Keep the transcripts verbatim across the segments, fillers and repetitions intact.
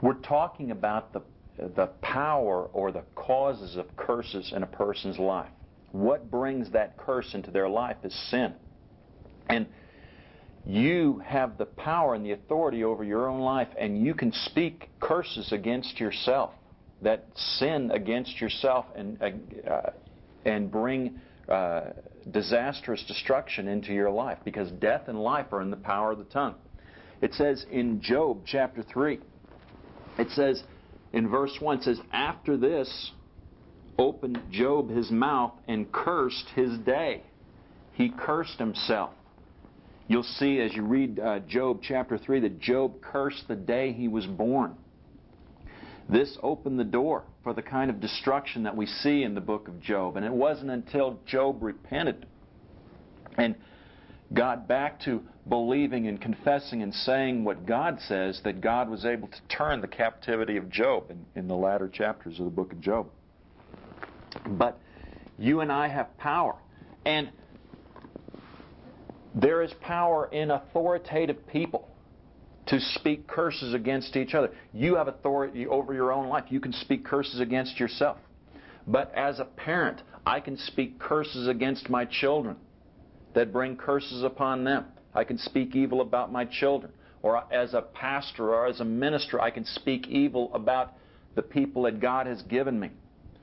We're talking about the, the power or the causes of curses in a person's life. What brings that curse into their life is sin. And you have the power and the authority over your own life, and you can speak curses against yourself, that sin against yourself, and uh, and bring uh, disastrous destruction into your life, because death and life are in the power of the tongue. It says in Job chapter three, it says in verse one, it says, after this opened Job his mouth and cursed his day. He cursed himself. You'll see as you read uh, Job chapter three that Job cursed the day he was born. This opened the door for the kind of destruction that we see in the book of Job. And it wasn't until Job repented and got back to believing and confessing and saying what God says that God was able to turn the captivity of Job in, in the latter chapters of the book of Job. But you and I have power. And there is power in authoritative people to speak curses against each other. You have authority over your own life. You can speak curses against yourself. But as a parent, I can speak curses against my children that bring curses upon them. I can speak evil about my children. Or as a pastor or as a minister, I can speak evil about the people that God has given me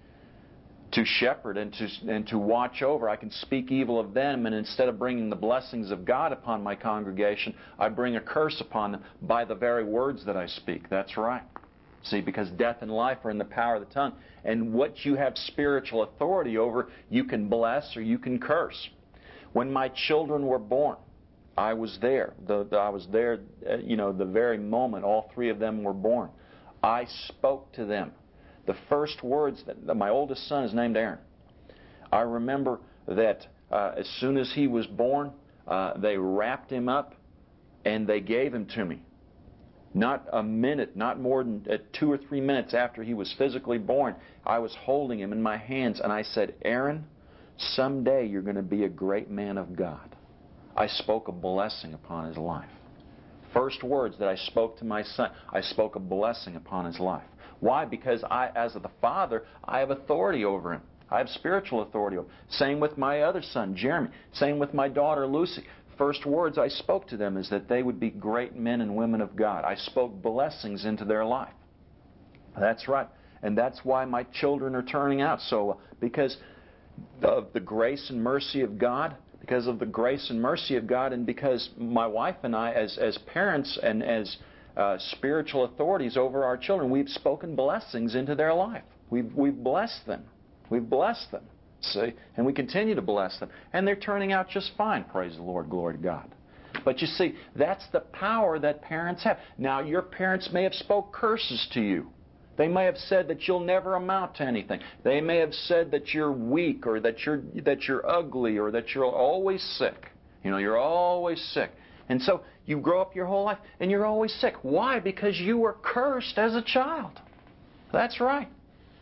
to shepherd and to and to watch over. I can speak evil of them, and instead of bringing the blessings of God upon my congregation, I bring a curse upon them by the very words that I speak. That's right. See, because death and life are in the power of the tongue. And what you have spiritual authority over, you can bless or you can curse. When my children were born, I was there. The, the, I was there, uh, you know, the very moment all three of them were born. I spoke to them. The first words, that, that my oldest son is named Aaron. I remember that uh, as soon as he was born, uh, they wrapped him up and they gave him to me. Not a minute, not more than uh, two or three minutes after he was physically born, I was holding him in my hands and I said, Aaron, someday you're going to be a great man of God. I spoke a blessing upon his life. First words that I spoke to my son, I spoke a blessing upon his life. Why? Because I, as the father, I have authority over him. I have spiritual authority over him. Same with my other son, Jeremy. Same with my daughter, Lucy. First words I spoke to them is that they would be great men and women of God. I spoke blessings into their life. That's right. And that's why my children are turning out so well. Because of the grace and mercy of God, because of the grace and mercy of God, and because my wife and I, as, as parents and as uh, spiritual authorities over our children, we've spoken blessings into their life. We've, we've blessed them. We've blessed them. See? And we continue to bless them. And they're turning out just fine, praise the Lord, glory to God. But you see, that's the power that parents have. Now, your parents may have spoke curses to you. They may have said that you'll never amount to anything. They may have said that you're weak, or that you're that you're ugly, or that you're always sick. You know, you're always sick. And so you grow up your whole life and you're always sick. Why? Because you were cursed as a child. That's right.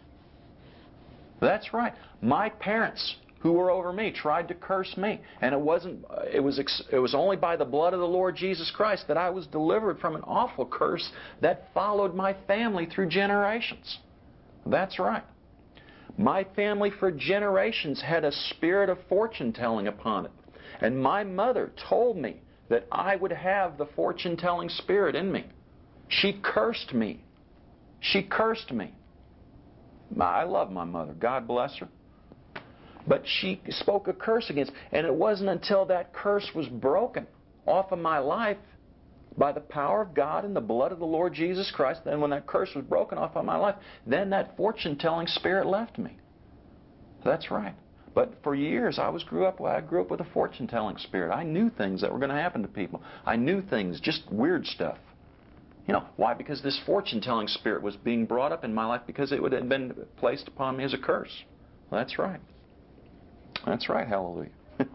That's right. My parents, who were over me, tried to curse me, and it wasn't. It was. It was only by the blood of the Lord Jesus Christ that I was delivered from an awful curse that followed my family through generations. That's right. My family for generations had a spirit of fortune telling upon it, and my mother told me that I would have the fortune telling spirit in me. She cursed me. She cursed me. I love my mother. God bless her. But she spoke a curse against, and it wasn't until that curse was broken off of my life by the power of God and the blood of the Lord Jesus Christ, then when that curse was broken off of my life, then that fortune-telling spirit left me. That's right. But for years, I was grew up. I grew up with a fortune-telling spirit. I knew things that were going to happen to people. I knew things, just weird stuff. You know, why? Because this fortune-telling spirit was being brought up in my life because it would have been placed upon me as a curse. Well, that's right. That's right, hallelujah.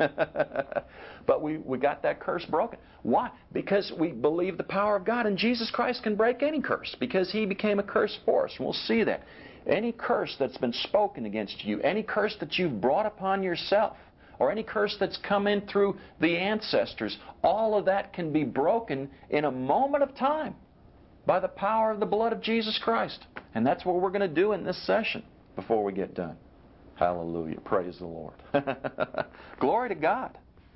But we, we got that curse broken. Why? Because we believe the power of God, and Jesus Christ can break any curse because He became a curse for us. We'll see that. Any curse that's been spoken against you, any curse that you've brought upon yourself, or any curse that's come in through the ancestors, all of that can be broken in a moment of time. by the power of the blood of Jesus Christ. And that's what we're going to do in this session before we get done. Hallelujah. Praise the Lord. Glory to God.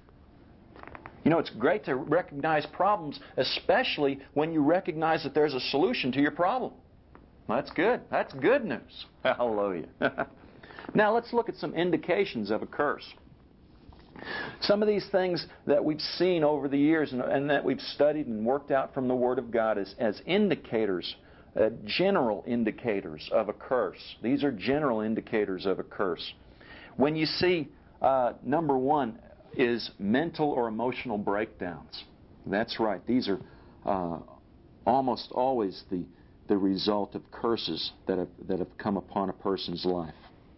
You know, it's great to recognize problems, especially when you recognize that there's a solution to your problem. That's good. That's good news. Hallelujah. Now let's look at some indications of a curse. Some of these things that we've seen over the years and, and that we've studied and worked out from the Word of God as, as indicators, uh, general indicators of a curse. These are general indicators of a curse. When you see, uh, number one is mental or emotional breakdowns. That's right. These are uh, almost always the, the result of curses that have, that have come upon a person's life.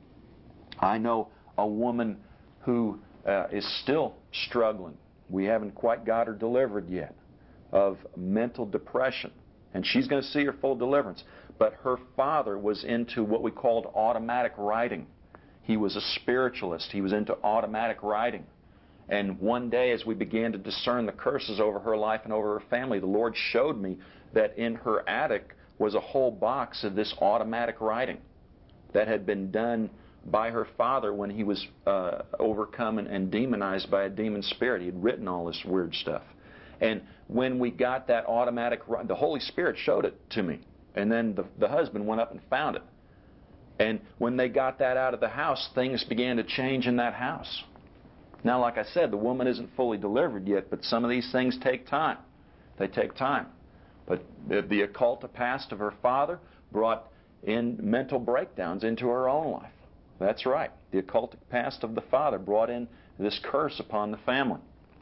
I know a woman who uh, is still struggling. We haven't quite got her delivered yet of mental depression. And she's going to see her full deliverance. But her father was into what we called automatic writing. He was a spiritualist. He was into automatic writing. And one day, as we began to discern the curses over her life and over her family, the Lord showed me that in her attic was a whole box of this automatic writing that had been done by her father when he was uh, overcome and, and demonized by a demon spirit. He had written all this weird stuff. And when we got that automatic, the Holy Spirit showed it to me. And then the, the husband went up and found it. And when they got that out of the house, things began to change in that house. Now, like I said, the woman isn't fully delivered yet, but some of these things take time. They take time. But the, the occult past of her father brought in mental breakdowns into her own life. That's right. The occult past of the father brought in this curse upon the family.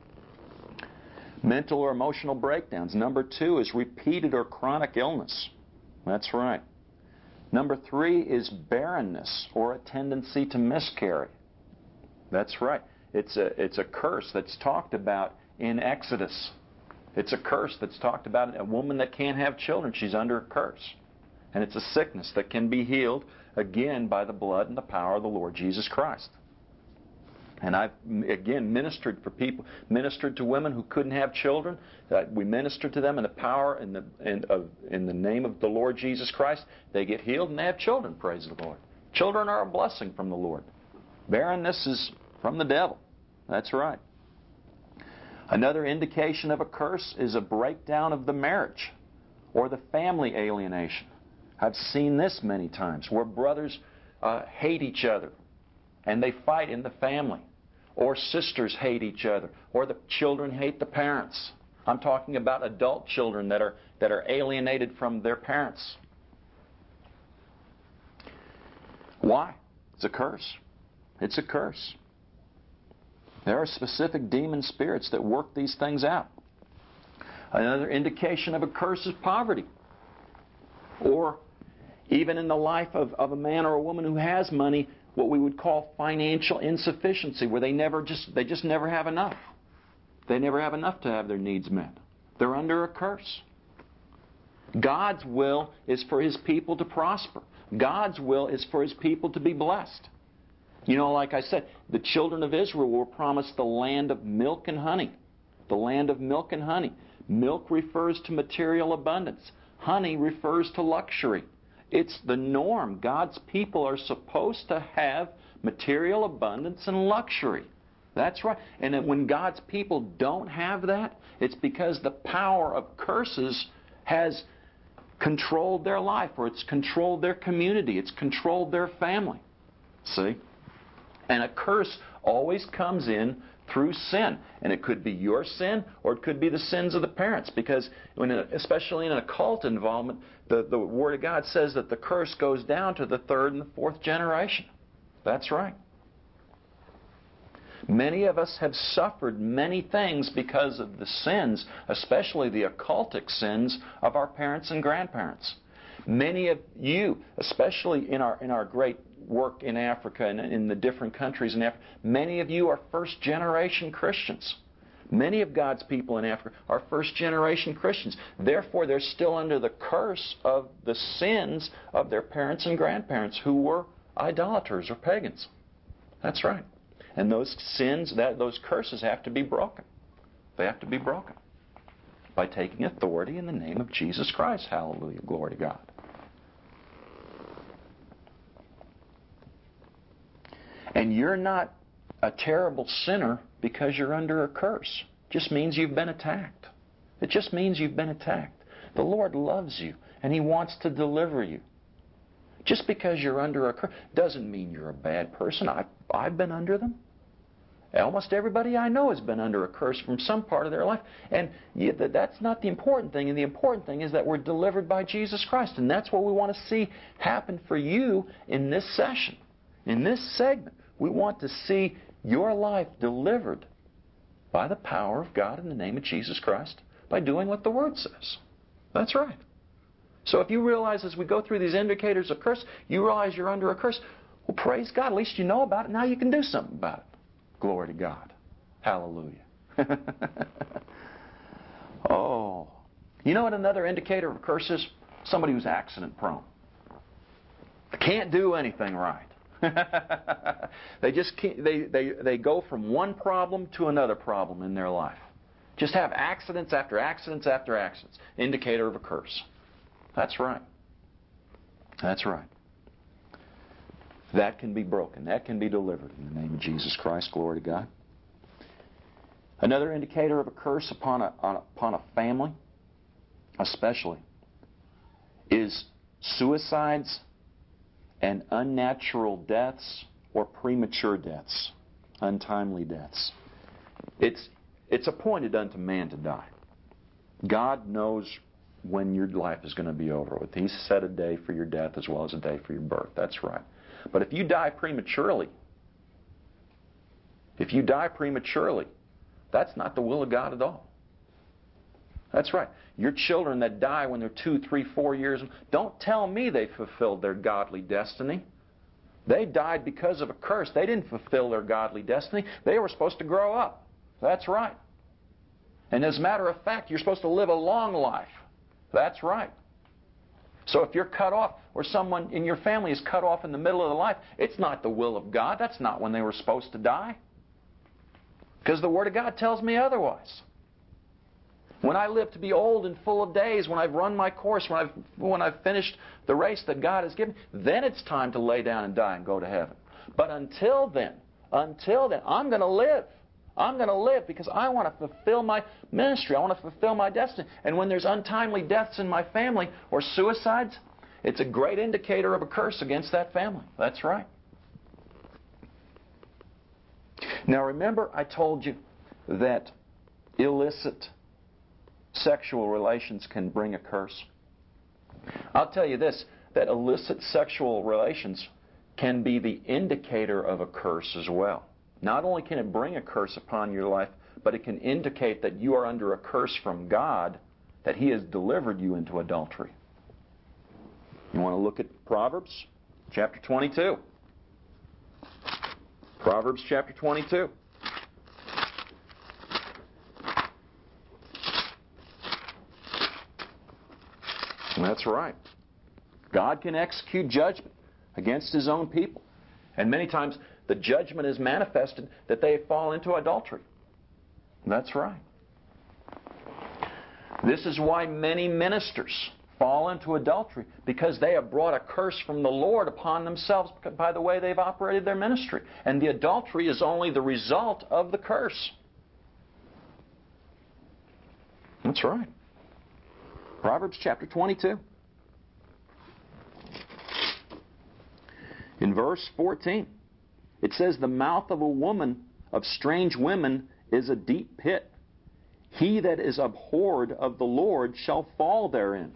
Mental or emotional breakdowns. Number two is repeated or chronic illness. That's right. Number three is barrenness or a tendency to miscarry. That's right. It's a, it's a curse that's talked about in Exodus. It's a curse that's talked about in a woman that can't have children. She's under a curse. And it's a sickness that can be healed, again, by the blood and the power of the Lord Jesus Christ. And I've, again, ministered for people, ministered to women who couldn't have children. Uh, we ministered to them in the power and the, in, of, in the name of the Lord Jesus Christ. They get healed and they have children, praise the Lord. Children are a blessing from the Lord. Barrenness is from the devil. That's right. Another indication of a curse is a breakdown of the marriage or the family alienation. I've seen this many times where brothers uh, hate each other and they fight in the family, or sisters hate each other, or the children hate the parents. I'm talking about adult children that are that are alienated from their parents. Why? It's a curse. It's a curse. There are specific demon spirits that work these things out. Another indication of a curse is poverty. Or even in the life of, of a man or a woman who has money, what we would call financial insufficiency, where they never just they just never have enough. They never have enough to have their needs met. They're under a curse. God's will is for His people to prosper. God's will is for His people to be blessed. You know, like I said, the children of Israel were promised the land of milk and honey. The land of milk and honey. Milk refers to material abundance. Honey refers to luxury. It's the norm. God's people are supposed to have material abundance and luxury. That's right. And when God's people don't have that, it's because the power of curses has controlled their life, or it's controlled their community, it's controlled their family. See? And a curse always comes in through sin. And it could be your sin, or it could be the sins of the parents. Because, when, especially in an occult involvement, the, the Word of God says that the curse goes down to the third and the fourth generation. That's right. Many of us have suffered many things because of the sins, especially the occultic sins of our parents and grandparents. Many of you, especially in our in our great work in Africa and in the different countries in Africa, many of you are first-generation Christians. Many of God's people in Africa are first-generation Christians. Therefore, they're still under the curse of the sins of their parents and grandparents who were idolaters or pagans. That's right. And those sins, that those curses have to be broken. They have to be broken. by taking authority in the name of Jesus Christ. Hallelujah. Glory to God. And you're not a terrible sinner because you're under a curse. It just means you've been attacked. It just means you've been attacked. The Lord loves you, and He wants to deliver you. Just because you're under a curse doesn't mean you're a bad person. I've, I've been under them. Almost everybody I know has been under a curse from some part of their life. And yeah, that's not the important thing. And the important thing is that we're delivered by Jesus Christ. And that's what we want to see happen for you in this session, in this segment. We want to see your life delivered by the power of God in the name of Jesus Christ by doing what the Word says. That's right. So if you realize as we go through these indicators of curse, you realize you're under a curse, well, praise God. At least you know about it. Now you can do something about it. Glory to God. Hallelujah. Oh. You know what another indicator of a curse is? Somebody who's accident prone. They can't do anything right. They just can't, they, they, they go from one problem to another problem in their life. Just have accidents after accidents after accidents. Indicator of a curse. That's right. That's right. That can be broken. That can be delivered in the name of Jesus Christ. Glory to God. Another indicator of a curse upon a, on, upon a family, especially, is suicides and unnatural deaths or premature deaths, untimely deaths. It's, it's appointed unto man to die. God knows when your life is going to be over with. He's set a day for your death as well as a day for your birth. That's right. But if you die prematurely, if you die prematurely, that's not the will of God at all. That's right. Your children that die when they're two, three, four years old, don't tell me they fulfilled their godly destiny. They died because of a curse. They didn't fulfill their godly destiny. They were supposed to grow up. That's right. And as a matter of fact, you're supposed to live a long life. That's right. So if you're cut off, or someone in your family is cut off in the middle of the life, it's not the will of God. That's not when they were supposed to die. Because the Word of God tells me otherwise. When I live to be old and full of days, when I've run my course, when I've, when I've finished the race that God has given, then it's time to lay down and die and go to heaven. But until then, until then, I'm going to live. I'm going to live because I want to fulfill my ministry. I want to fulfill my destiny. And when there's untimely deaths in my family or suicides, it's a great indicator of a curse against that family. That's right. Now remember, I told you that illicit sexual relations can bring a curse. I'll tell you this, that illicit sexual relations can be the indicator of a curse as well. Not only can it bring a curse upon your life, but it can indicate that you are under a curse from God, that He has delivered you into adultery. You want to look at Proverbs chapter twenty-two. Proverbs chapter twenty-two. That's right. God can execute judgment against His own people. And many times the judgment is manifested that they fall into adultery. That's right. This is why many ministers fall into adultery, because they have brought a curse from the Lord upon themselves by the way they've operated their ministry. And the adultery is only the result of the curse. That's right. Proverbs chapter twenty-two. In verse fourteen, it says, "The mouth of a woman of strange women is a deep pit. He that is abhorred of the Lord shall fall therein."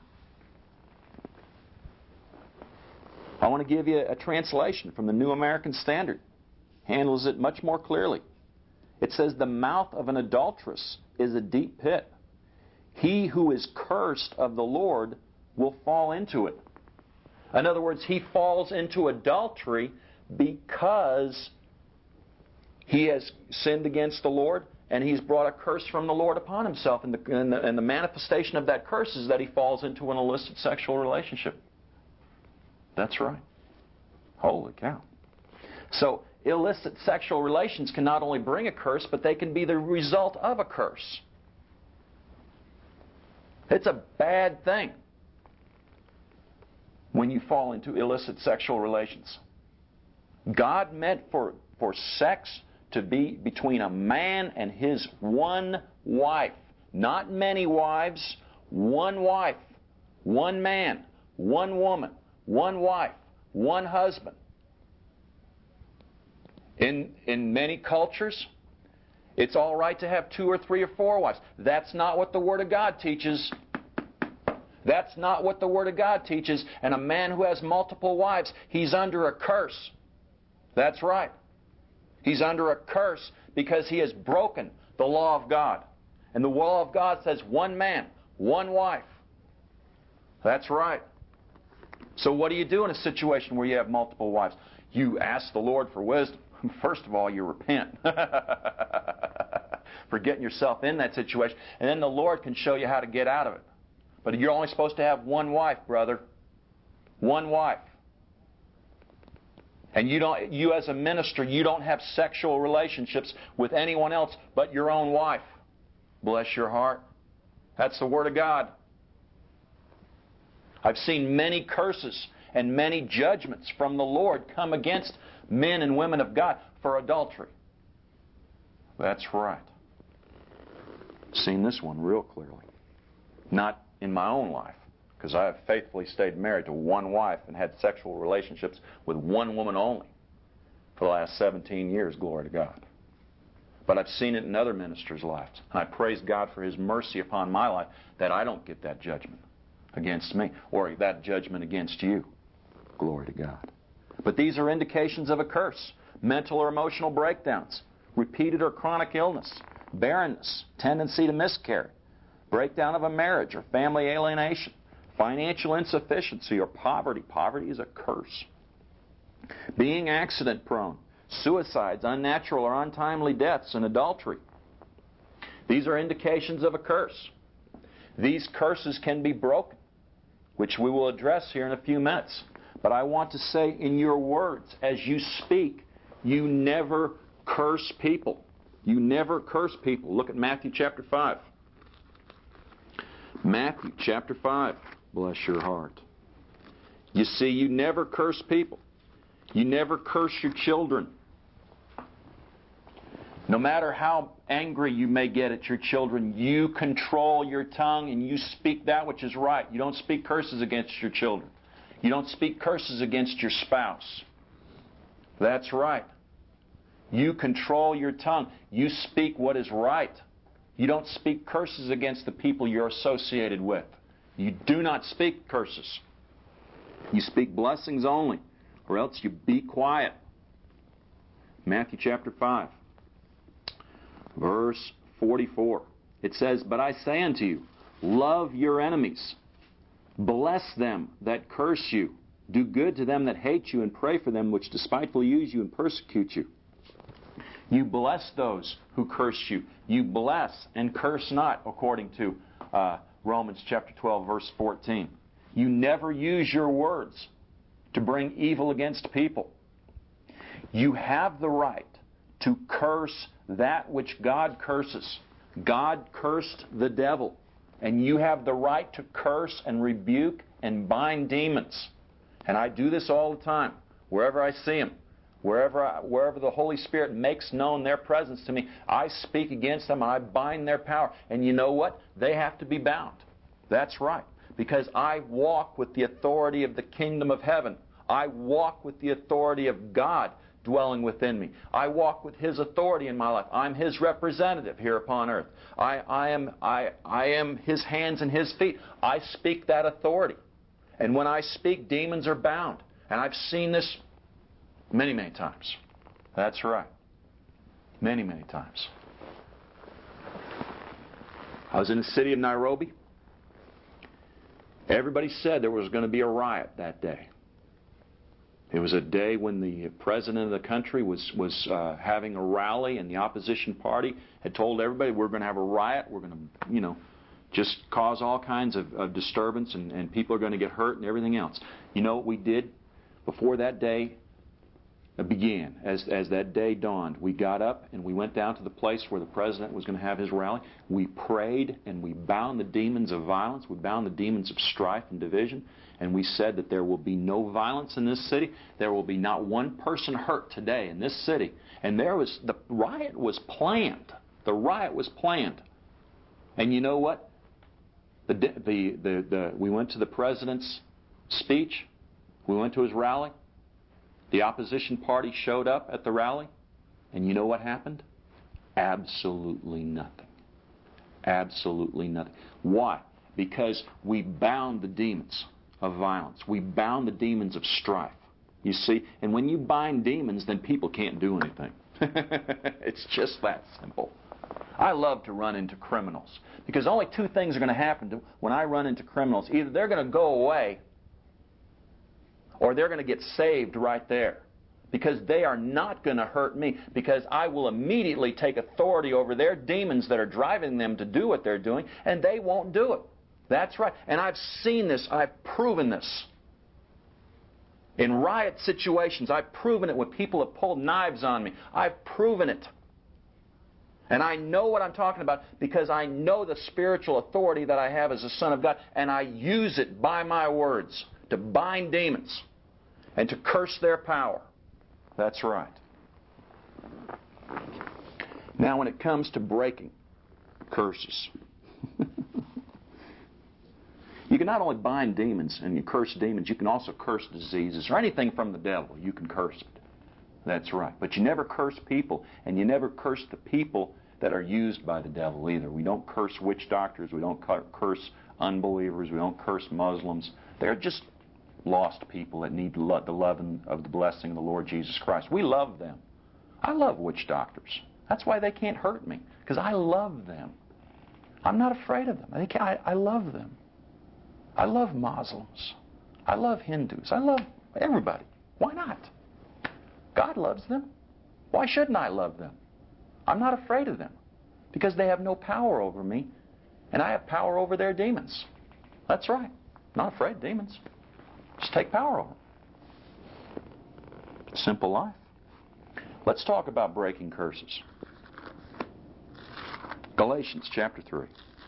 I want to give you a translation from the New American Standard. Handles it much more clearly. It says, "The mouth of an adulteress is a deep pit. He who is cursed of the Lord will fall into it." In other words, he falls into adultery because he has sinned against the Lord and he's brought a curse from the Lord upon himself. And the, and the, and the manifestation of that curse is that he falls into an illicit sexual relationship. That's right. Holy cow. So illicit sexual relations can not only bring a curse, but they can be the result of a curse. It's a bad thing when you fall into illicit sexual relations. God meant for, for sex to be between a man and his one wife. Not many wives, one wife, one man, one woman, one wife, one husband. In, in many cultures, it's all right to have two or three or four wives. That's not what the Word of God teaches. That's not what the Word of God teaches. And a man who has multiple wives, he's under a curse. That's right. He's under a curse because he has broken the law of God. And the law of God says one man, one wife. That's right. So what do you do in a situation where you have multiple wives? You ask the Lord for wisdom. First of all, you repent for getting yourself in that situation. And then the Lord can show you how to get out of it. But you're only supposed to have one wife, brother. One wife. And you don't, you as a minister, you don't have sexual relationships with anyone else but your own wife. Bless your heart. That's the Word of God. I've seen many curses and many judgments from the Lord come against men and women of God for adultery. That's right. Seen this one real clearly. Not in my own life, because I have faithfully stayed married to one wife and had sexual relationships with one woman only for the last seventeen years, glory to God. But I've seen it in other ministers' lives. And I praise God for His mercy upon my life that I don't get that judgment against me or that judgment against you. Glory to God. But these are indications of a curse. Mental or emotional breakdowns, repeated or chronic illness, barrenness, tendency to miscarry, breakdown of a marriage or family alienation, financial insufficiency or poverty. Poverty is a curse. Being accident prone, suicides, unnatural or untimely deaths, and adultery. These are indications of a curse. These curses can be broken, which we will address here in a few minutes. But I want to say in your words, as you speak, you never curse people. You never curse people. Look at Matthew chapter five. Matthew chapter five. Bless your heart. You see, you never curse people. You never curse your children. No matter how angry you may get at your children, you control your tongue and you speak that which is right. You don't speak curses against your children. You don't speak curses against your spouse. That's right. You control your tongue. You speak what is right. You don't speak curses against the people you're associated with. You do not speak curses. You speak blessings only, or else you be quiet. Matthew chapter five, verse forty-four. It says, "But I say unto you, love your enemies. Bless them that curse you. Do good to them that hate you, and pray for them which despitefully use you and persecute you." You bless those who curse you. You bless and curse not, according to uh, Romans chapter twelve, verse fourteen. You never use your words to bring evil against people. You have the right to curse that which God curses. God cursed the devil, and you have the right to curse and rebuke and bind demons. And I do this all the time, wherever I see them. Wherever I, wherever the Holy Spirit makes known their presence to me, I speak against them, I bind their power. And you know what? They have to be bound. That's right. Because I walk with the authority of the kingdom of heaven. I walk with the authority of God dwelling within me. I walk with His authority in my life. I'm His representative here upon earth. I, I, am, I, I am His hands and His feet. I speak that authority. And when I speak, demons are bound. And I've seen this many, many times. That's right. Many, many times. I was in the city of Nairobi. Everybody said there was going to be a riot that day. It was a day when the president of the country was, was uh, having a rally, and the opposition party had told everybody, we're going to have a riot, we're going to, you know, just cause all kinds of, of disturbance, and, and people are going to get hurt and everything else. You know what we did before that day began, as, as that day dawned, we got up and we went down to the place where the President was going to have his rally. We prayed and we bound the demons of violence. We bound the demons of strife and division. And we said that there will be no violence in this city. There will be not one person hurt today in this city. And there was, the riot was planned. The riot was planned. And you know what? The, the, the, the, we went to the President's speech. We went to his rally. The opposition party showed up at the rally, and you know what happened? Absolutely nothing. Absolutely nothing. Why? Because we bound the demons of violence. We bound the demons of strife. You see? And when you bind demons, then people can't do anything. It's just that simple. I love to run into criminals, because only two things are going to happen to, when I run into criminals. Either they're going to go away, or they're going to get saved right there, because they are not going to hurt me, because I will immediately take authority over their demons that are driving them to do what they're doing, and they won't do it. That's right. And I've seen this. I've proven this. In riot situations, I've proven it when people have pulled knives on me. I've proven it. And I know what I'm talking about, because I know the spiritual authority that I have as a son of God, and I use it by my words to bind demons and to curse their power. That's right. Now, when it comes to breaking curses, you can not only bind demons and you curse demons, you can also curse diseases or anything from the devil. You can curse it. That's right. But you never curse people, and you never curse the people that are used by the devil either. We don't curse witch doctors. We don't curse unbelievers. We don't curse Muslims. They're just lost people that need the love and of the blessing of the Lord Jesus Christ. We love them. I love witch doctors. That's why they can't hurt me, because I love them. I'm not afraid of them. I, can't, I, I love them. I love Muslims. I love Hindus. I love everybody. Why not? God loves them. Why shouldn't I love them? I'm not afraid of them, because they have no power over me, and I have power over their demons. That's right. I'm not afraid of demons. Just take power over them. Simple life. Let's talk about breaking curses. Galatians chapter three.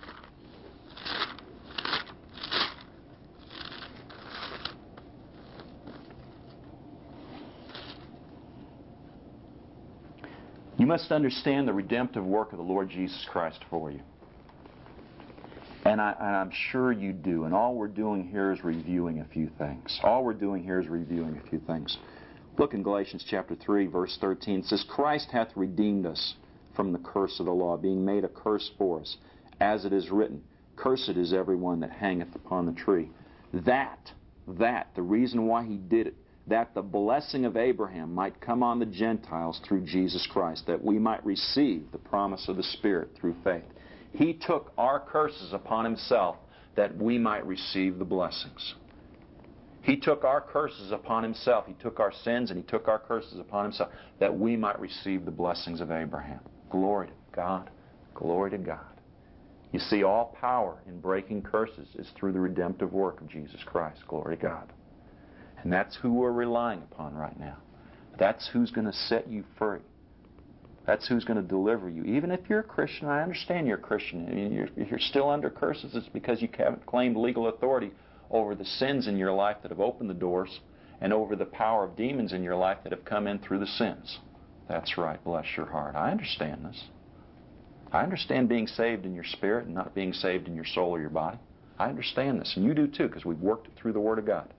You must understand the redemptive work of the Lord Jesus Christ for you. And, I, and I'm sure you do. And all we're doing here is reviewing a few things. All we're doing here is reviewing a few things. Look in Galatians chapter three, verse thirteen. It says, Christ hath redeemed us from the curse of the law, being made a curse for us. As it is written, Cursed is every one that hangeth upon the tree. That, that, the reason why he did it, that the blessing of Abraham might come on the Gentiles through Jesus Christ, that we might receive the promise of the Spirit through faith. He took our curses upon himself that we might receive the blessings. He took our curses upon himself. He took our sins and he took our curses upon himself that we might receive the blessings of Abraham. Glory to God. Glory to God. You see, all power in breaking curses is through the redemptive work of Jesus Christ. Glory to God. And that's who we're relying upon right now. That's who's going to set you free. That's who's going to deliver you. Even if you're a Christian, I understand you're a Christian, and you're, if you're still under curses, it's because you haven't claimed legal authority over the sins in your life that have opened the doors and over the power of demons in your life that have come in through the sins. That's right. Bless your heart. I understand this. I understand being saved in your spirit and not being saved in your soul or your body. I understand this, and you do too, because we've worked it through the Word of God.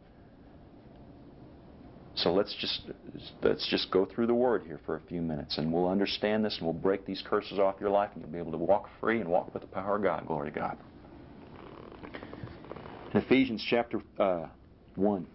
So let's just let's just go through the Word here for a few minutes, and we'll understand this, and we'll break these curses off your life, and you'll be able to walk free and walk with the power of God. Glory to God. In Ephesians chapter uh, one.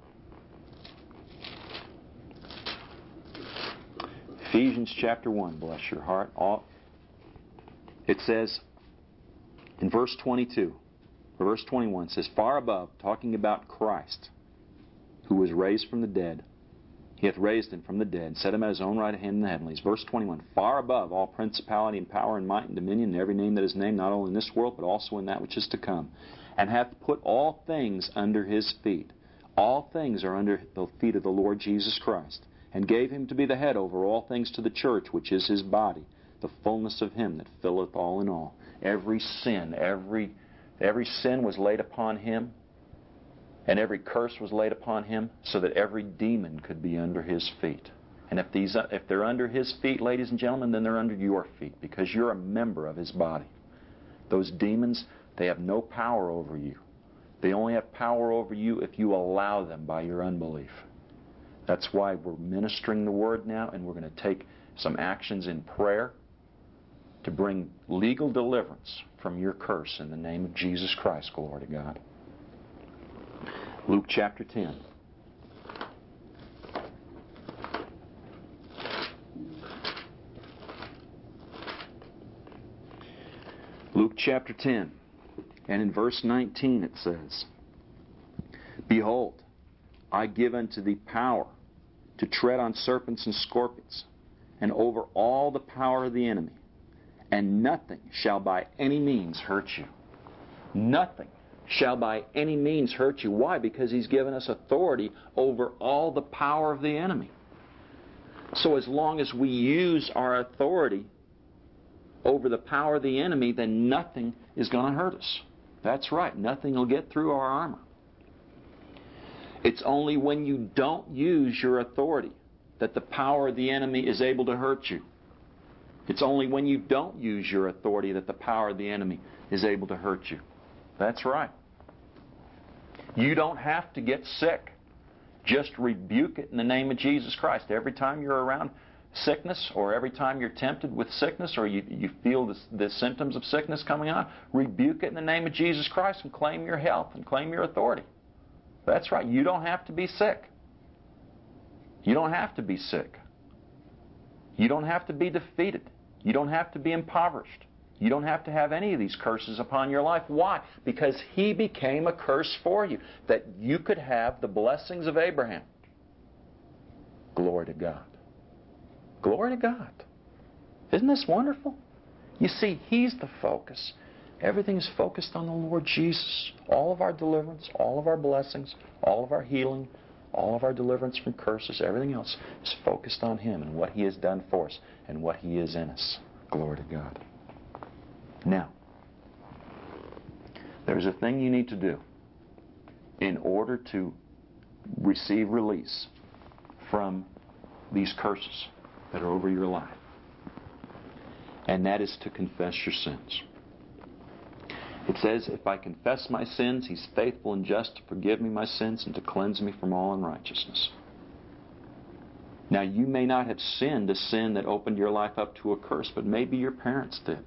Ephesians chapter one, bless your heart. All, it says in verse twenty-two, or verse twenty-one, it says, Far above, talking about Christ, who was raised from the dead. He hath raised him from the dead, and set him at his own right hand in the heavenlies. Verse twenty-one, Far above all principality and power and might and dominion and every name that is named, not only in this world, but also in that which is to come, and hath put all things under his feet. All things are under the feet of the Lord Jesus Christ, and gave him to be the head over all things to the church, which is his body, the fullness of him that filleth all in all. Every sin, every, every sin was laid upon him, and every curse was laid upon him, so that every demon could be under his feet. And if these, if they're under his feet, ladies and gentlemen, then they're under your feet, because you're a member of his body. Those demons, they have no power over you. They only have power over you if you allow them by your unbelief. That's why we're ministering the Word now, and we're going to take some actions in prayer to bring legal deliverance from your curse in the name of Jesus Christ. Glory to God. Luke chapter ten. Luke chapter ten, and in verse nineteen it says, Behold, I give unto thee power to tread on serpents and scorpions, and over all the power of the enemy, and nothing shall by any means hurt you. Nothing shall by any means hurt you. Why? Because He's given us authority over all the power of the enemy. So as long as we use our authority over the power of the enemy, then nothing is going to hurt us. That's right. Nothing will get through our armor. It's only when you don't use your authority that the power of the enemy is able to hurt you. It's only when you don't use your authority that the power of the enemy is able to hurt you. That's right. You don't have to get sick. Just rebuke it in the name of Jesus Christ. Every time you're around sickness, or every time you're tempted with sickness, or you, you feel the, the symptoms of sickness coming on, rebuke it in the name of Jesus Christ and claim your health and claim your authority. That's right. You don't have to be sick. You don't have to be sick. You don't have to be defeated. You don't have to be impoverished. You don't have to have any of these curses upon your life. Why? Because He became a curse for you, that you could have the blessings of Abraham. Glory to God. Glory to God. Isn't this wonderful? You see, He's the focus. Everything is focused on the Lord Jesus. All of our deliverance, all of our blessings, all of our healing, all of our deliverance from curses, everything else is focused on Him and what He has done for us and what He is in us. Glory to God. Now, there's a thing you need to do in order to receive release from these curses that are over your life. And that is to confess your sins. It says, if I confess my sins, He's faithful and just to forgive me my sins and to cleanse me from all unrighteousness. Now, you may not have sinned a sin that opened your life up to a curse, but maybe your parents did.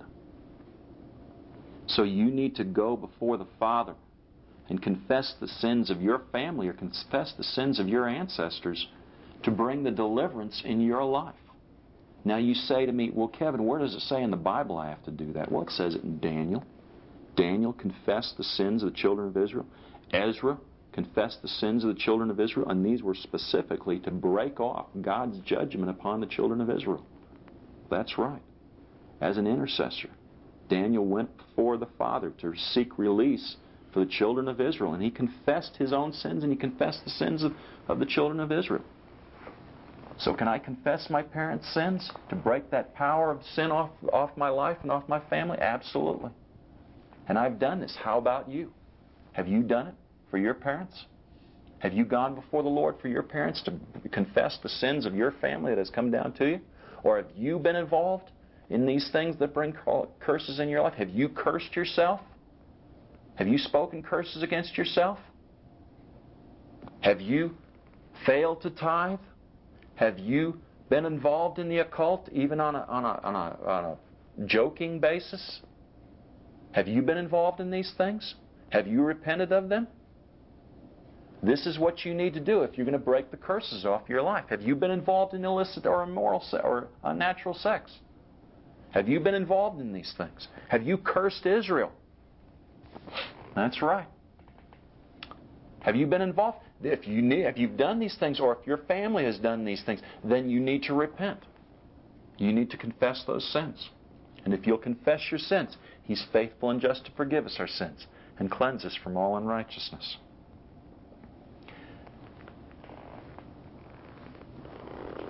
So you need to go before the Father and confess the sins of your family or confess the sins of your ancestors to bring the deliverance in your life. Now you say to me, well, Kevin, where does it say in the Bible I have to do that? Well, it says it in Daniel. Daniel confessed the sins of the children of Israel. Ezra confessed the sins of the children of Israel, and these were specifically to break off God's judgment upon the children of Israel. That's right. As an intercessor, Daniel went before the Father to seek release for the children of Israel, and he confessed his own sins, and he confessed the sins of, of the children of Israel. So can I confess my parents' sins to break that power of sin off, off my life and off my family? Absolutely. And I've done this. How about you? Have you done it for your parents? Have you gone before the Lord for your parents to confess the sins of your family that has come down to you? Or have you been involved in these things that bring curses in your life? Have you cursed yourself? Have you spoken curses against yourself? Have you failed to tithe? Have you been involved in the occult, even on a, on a, on a, on a joking basis? Have you been involved in these things? Have you repented of them? This is what you need to do if you're going to break the curses off your life. Have you been involved in illicit or immoral se- or unnatural sex? Have you been involved in these things? Have you cursed Israel? That's right. Have you been involved? If you need, if you've done these things, or if your family has done these things, then you need to repent. You need to confess those sins. And if you'll confess your sins, He's faithful and just to forgive us our sins and cleanse us from all unrighteousness.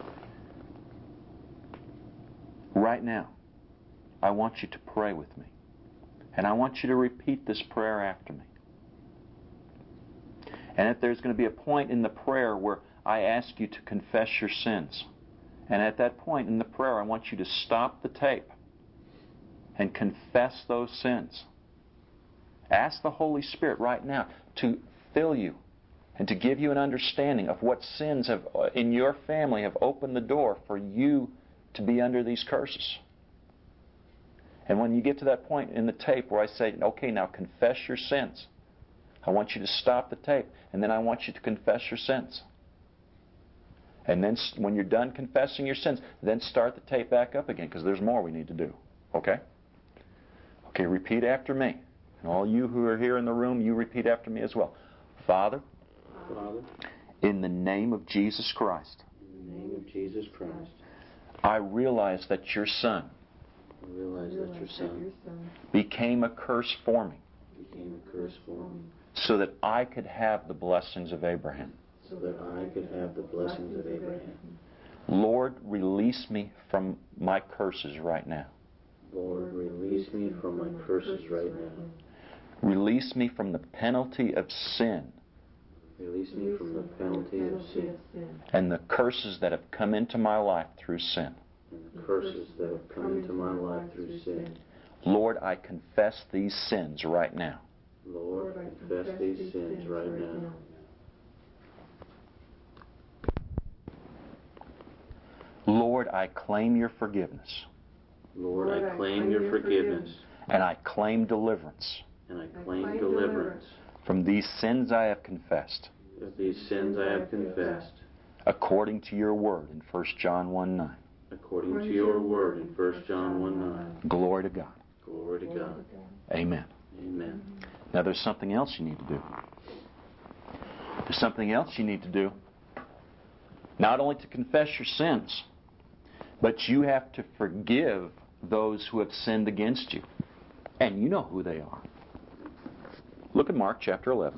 right now, I want you to pray with me. And I want you to repeat this prayer after me. And if there's going to be a point in the prayer where I ask you to confess your sins, and at that point in the prayer I want you to stop the tape and confess those sins. Ask the Holy Spirit right now to fill you and to give you an understanding of what sins have in your family have opened the door for you to be under these curses. And when you get to that point in the tape where I say, okay, now confess your sins, I want you to stop the tape, and then I want you to confess your sins. And then when you're done confessing your sins, then start the tape back up again, because there's more we need to do. Okay? Okay, repeat after me. And all you who are here in the room, you repeat after me as well. Father, Father, in the name of Jesus Christ, in the name of Jesus Christ, I realize that your Son I realize that your Son became a curse for me, became a curse for me, so that I could have the blessings of Abraham. so that I could have the blessings of Abraham. Lord, release me from my curses right now. Lord, release me from my curses right now. Release me from the penalty of sin Release me from the penalty of sin and the curses that have come into my life through sin. and the curses that have come into my life through sin. Lord, I confess these sins right now. Lord, I confess these sins right now. Lord, I claim your forgiveness, Lord, I claim your forgiveness, and I claim deliverance and I claim deliverance from these sins I have confessed, of these sins I have confessed, according to your word in First John one nine. according to your word in First John one nine. Glory to God. Glory to God. Amen. Amen. Now there's something else you need to do. There's something else you need to do. Not only to confess your sins, but you have to forgive those who have sinned against you. And you know who they are. Look at Mark chapter eleven.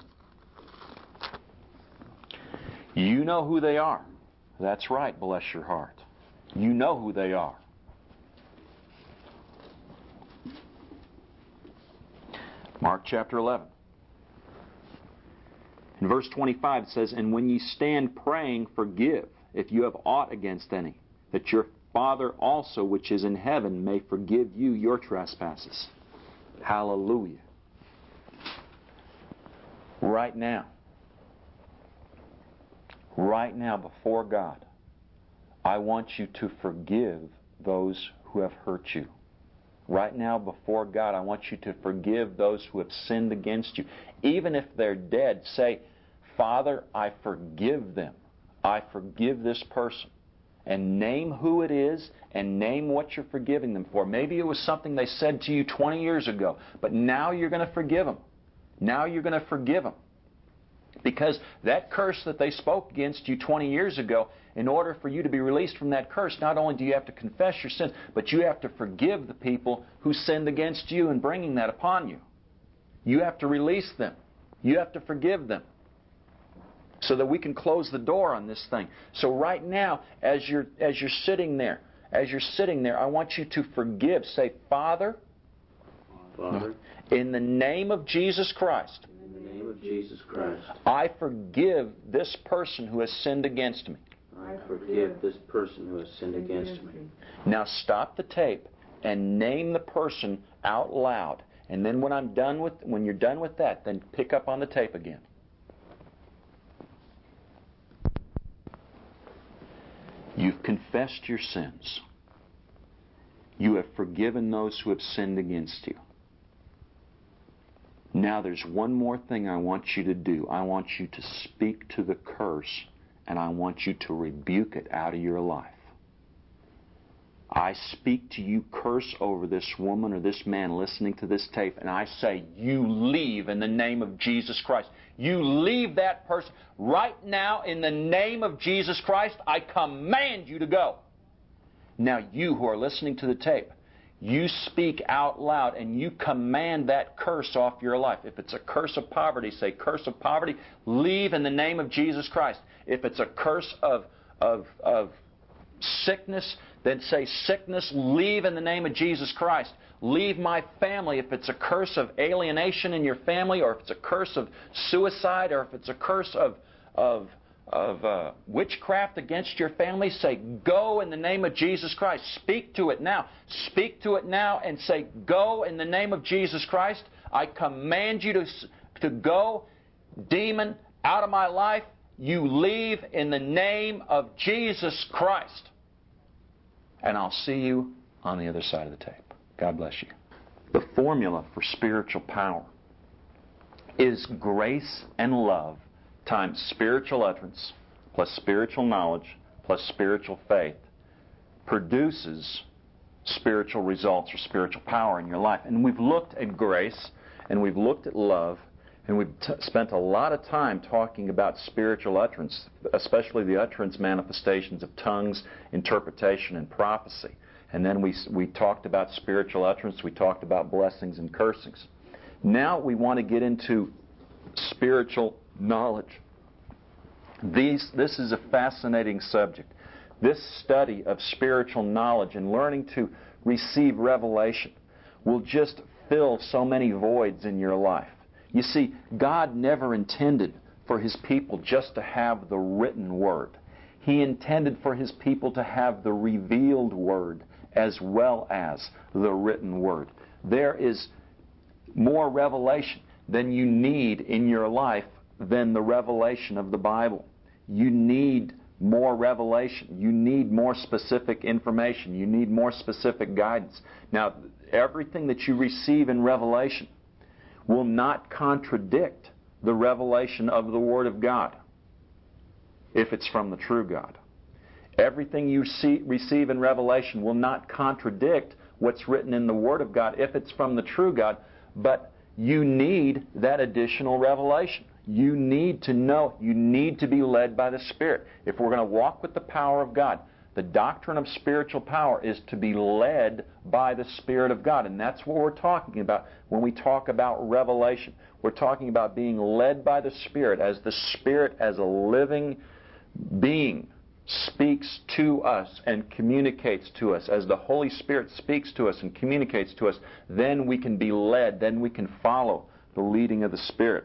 You know who they are. That's right, bless your heart. You know who they are. Mark chapter eleven. In verse twenty-five it says, "And when ye stand praying, forgive, if you have aught against any, that your Father also which is in heaven may forgive you your trespasses." Hallelujah. Right now, right now before God, I want you to forgive those who have hurt you. Right now before God, I want you to forgive those who have sinned against you. Even if they're dead, say, Father, I forgive them. I forgive this person. And name who it is and name what you're forgiving them for. Maybe it was something they said to you twenty years ago, but now you're going to forgive them. Now you're going to forgive them. Because that curse that they spoke against you twenty years ago, in order for you to be released from that curse, not only do you have to confess your sin, but you have to forgive the people who sinned against you and bringing that upon you. You have to release them. You have to forgive them, so that we can close the door on this thing. So right now, as you're as you're sitting there, as you're sitting there, I want you to forgive. Say, Father, Father, in the name of Jesus Christ, in the name of Jesus Christ, I forgive this person who has sinned against me. I forgive this person who has sinned against me. Now stop the tape and name the person out loud. And then when I'm done with when you're done with that, then pick up on the tape again. You've confessed your sins. You have forgiven those who have sinned against you. Now there's one more thing I want you to do. I want you to speak to the curse, and I want you to rebuke it out of your life. I speak to you curse over this woman or this man listening to this tape, and I say, you leave in the name of Jesus Christ. You leave that person right now in the name of Jesus Christ. I command you to go. Now you who are listening to the tape, you speak out loud and you command that curse off your life. If it's a curse of poverty, say, curse of poverty, leave in the name of Jesus Christ. If it's a curse of, of, of sickness, then say, sickness, leave in the name of Jesus Christ. Leave my family. If it's a curse of alienation in your family, or if it's a curse of suicide, or if it's a curse of, of, of uh, witchcraft against your family, say, go in the name of Jesus Christ. Speak to it now. Speak to it now and say, go in the name of Jesus Christ. I command you to, to go. Demon, out of my life. You leave in the name of Jesus Christ. And I'll see you on the other side of the tape. God bless you. The formula for spiritual power is grace and love times spiritual utterance plus spiritual knowledge plus spiritual faith produces spiritual results or spiritual power in your life. And we've looked at grace and we've looked at love. And we've t- spent a lot of time talking about spiritual utterance, especially the utterance manifestations of tongues, interpretation, and prophecy. And then we we talked about spiritual utterance. We talked about blessings and cursings. Now we want to get into spiritual knowledge. These this is a fascinating subject. This study of spiritual knowledge and learning to receive revelation will just fill so many voids in your life. You see, God never intended for His people just to have the written Word. He intended for His people to have the revealed Word as well as the written Word. There is more revelation than you need in your life than the revelation of the Bible. You need more revelation. You need more specific information. You need more specific guidance. Now, everything that you receive in revelation will not contradict the revelation of the Word of God if it's from the true God. Everything you see, receive in revelation will not contradict what's written in the Word of God if it's from the true God, but you need that additional revelation. You need to know, you need to be led by the Spirit. If we're going to walk with the power of God, the doctrine of spiritual power is to be led by the Spirit of God. And that's what we're talking about when we talk about revelation. We're talking about being led by the Spirit, as the Spirit as a living being speaks to us and communicates to us. As the Holy Spirit speaks to us and communicates to us, then we can be led, then we can follow the leading of the Spirit.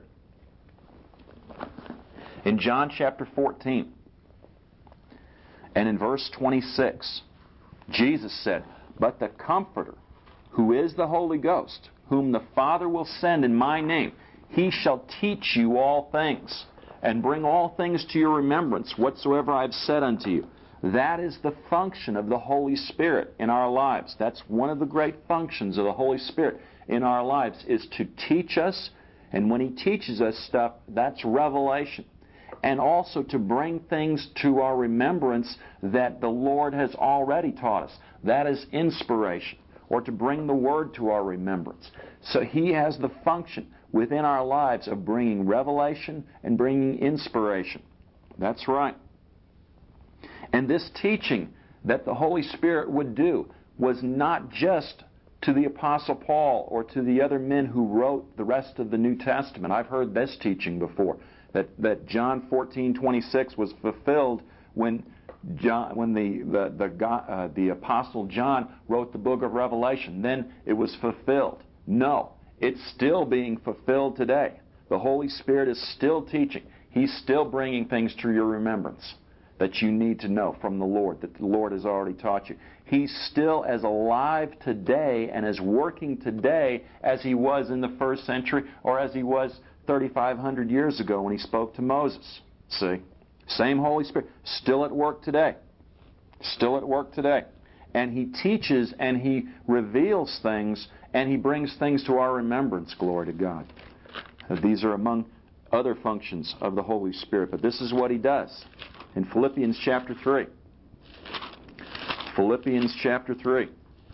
In John chapter fourteen, and in verse twenty-six, Jesus said, "But the Comforter, who is the Holy Ghost, whom the Father will send in my name, He shall teach you all things, and bring all things to your remembrance, whatsoever I have said unto you." That is the function of the Holy Spirit in our lives. That's one of the great functions of the Holy Spirit in our lives, is to teach us. And when He teaches us stuff, that's revelation. And also to bring things to our remembrance that the Lord has already taught us. That is inspiration, or to bring the Word to our remembrance. So He has the function within our lives of bringing revelation and bringing inspiration. That's right. And this teaching that the Holy Spirit would do was not just to the Apostle Paul or to the other men who wrote the rest of the New Testament. I've heard this teaching before. That, that John fourteen twenty-six was fulfilled when John, when the the the, uh, the Apostle John wrote the book of Revelation. Then it was fulfilled. No, it's still being fulfilled today. The Holy Spirit is still teaching. He's still bringing things to your remembrance that you need to know from the Lord, that the Lord has already taught you. He's still as alive today and as working today as He was in the first century or as He was thirty-five hundred years ago when He spoke to Moses. See? Same Holy Spirit. Still at work today. Still at work today. And He teaches and He reveals things and He brings things to our remembrance. Glory to God. These are among other functions of the Holy Spirit. But this is what He does. In Philippians chapter three. Philippians chapter three.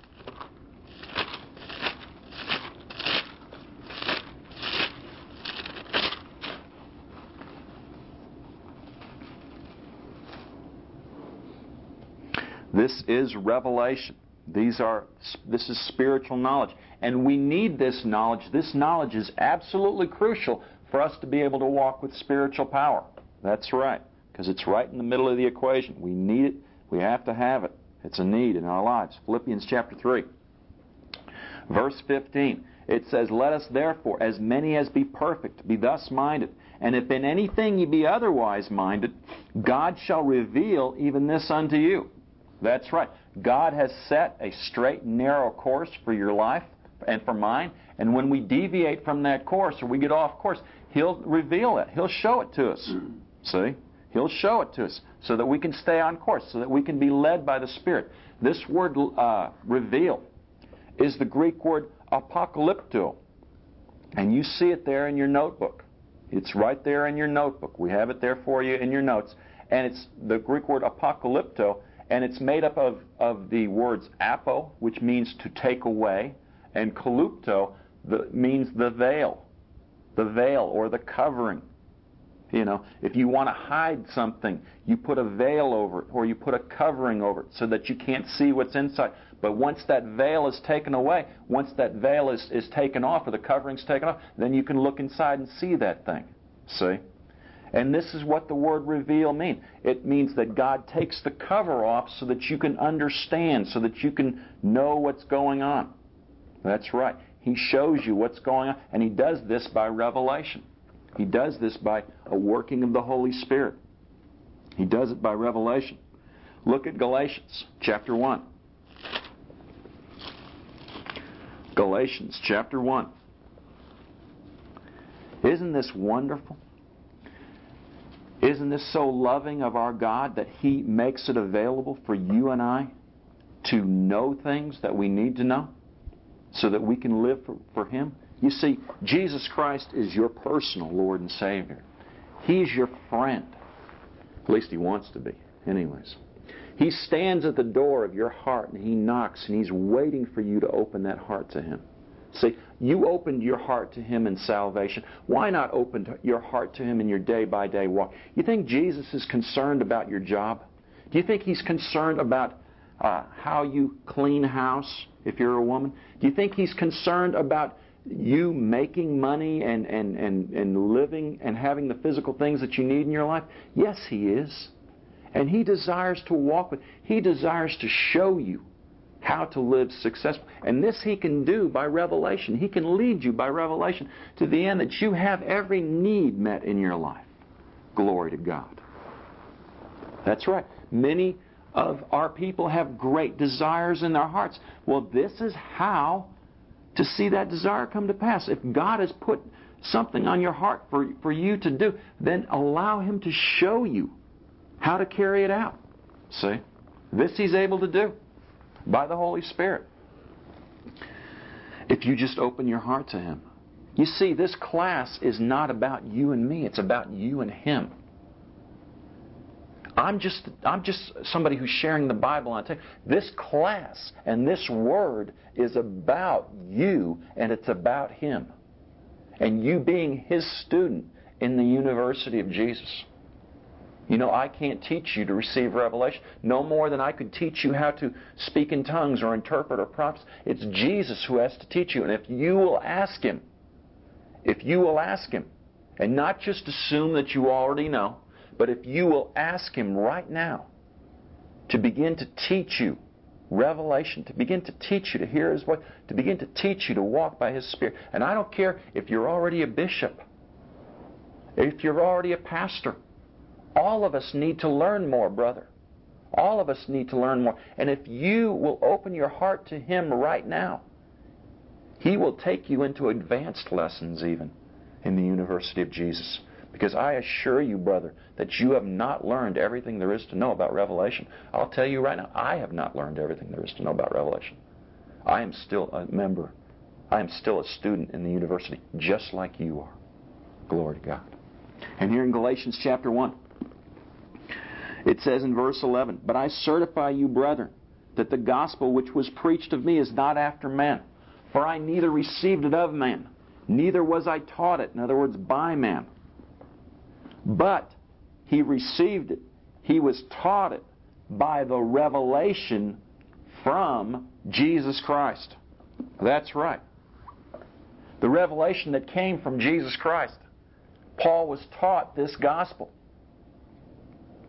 This is revelation. These are, this is spiritual knowledge. And we need this knowledge. This knowledge is absolutely crucial for us to be able to walk with spiritual power. That's right, because it's right in the middle of the equation. We need it. We have to have it. It's a need in our lives. Philippians chapter three, verse fifteen. It says, "Let us therefore, as many as be perfect, be thus minded. And if in anything ye be otherwise minded, God shall reveal even this unto you." That's right. God has set a straight and narrow course for your life and for mine. And when we deviate from that course or we get off course, He'll reveal it. He'll show it to us. See? He'll show it to us so that we can stay on course, so that we can be led by the Spirit. This word uh, reveal is the Greek word apocalypto. And you see it there in your notebook. It's right there in your notebook. We have it there for you in your notes. And it's the Greek word apocalypto, and it's made up of, of the words apo, which means to take away, and kalypto the, means the veil, the veil or the covering. You know, if you want to hide something, you put a veil over it, or you put a covering over it so that you can't see what's inside. But once that veil is taken away, once that veil is, is taken off, or the covering's taken off, then you can look inside and see that thing. See? And this is what the word reveal means. It means that God takes the cover off so that you can understand, so that you can know what's going on. That's right. He shows you what's going on, and He does this by revelation. He does this by a working of the Holy Spirit. He does it by revelation. Look at Galatians chapter one. Galatians chapter one. Isn't this wonderful? Isn't this so loving of our God that He makes it available for you and I to know things that we need to know so that we can live for, for Him? You see, Jesus Christ is your personal Lord and Savior. He's your friend. At least He wants to be. Anyways. He stands at the door of your heart and He knocks and He's waiting for you to open that heart to Him. See, you opened your heart to Him in salvation. Why not open your heart to Him in your day-by-day walk? You think Jesus is concerned about your job? Do you think He's concerned about uh, how you clean house if you're a woman? Do you think He's concerned about you making money and, and, and, and living and having the physical things that you need in your life? Yes, He is. And He desires to walk with, He desires to show you how to live successfully. And this He can do by revelation. He can lead you by revelation to the end that you have every need met in your life. Glory to God. That's right. Many of our people have great desires in their hearts. Well, this is how to see that desire come to pass. If God has put something on your heart for, for you to do, then allow Him to show you how to carry it out. See? This He's able to do by the Holy Spirit. If you just open your heart to Him. You see, this class is not about you and me. It's about you and Him. I'm just I'm just somebody who's sharing the Bible on tape. This class and this word is about you, and it's about Him. And you being His student in the University of Jesus. You know, I can't teach you to receive revelation no more than I could teach you how to speak in tongues or interpret or prophesy. It's Jesus who has to teach you. And if you will ask Him, if you will ask Him, and not just assume that you already know, but if you will ask Him right now to begin to teach you revelation, to begin to teach you to hear His voice, to begin to teach you to walk by His Spirit. And I don't care if you're already a bishop, if you're already a pastor. All of us need to learn more, brother. All of us need to learn more. And if you will open your heart to Him right now, He will take you into advanced lessons even in the University of Jesus. Because I assure you, brother, that you have not learned everything there is to know about Revelation. I'll tell you right now, I have not learned everything there is to know about Revelation. I am still a member. I am still a student in the university, just like you are. Glory to God. And here in Galatians chapter one, it says in verse eleven, "But I certify you, brethren, that the gospel which was preached of me is not after man. For I neither received it of man, neither was I taught it," in other words, by man. "But he received it, he was taught it by the revelation from Jesus Christ." That's right. The revelation that came from Jesus Christ. Paul was taught this gospel.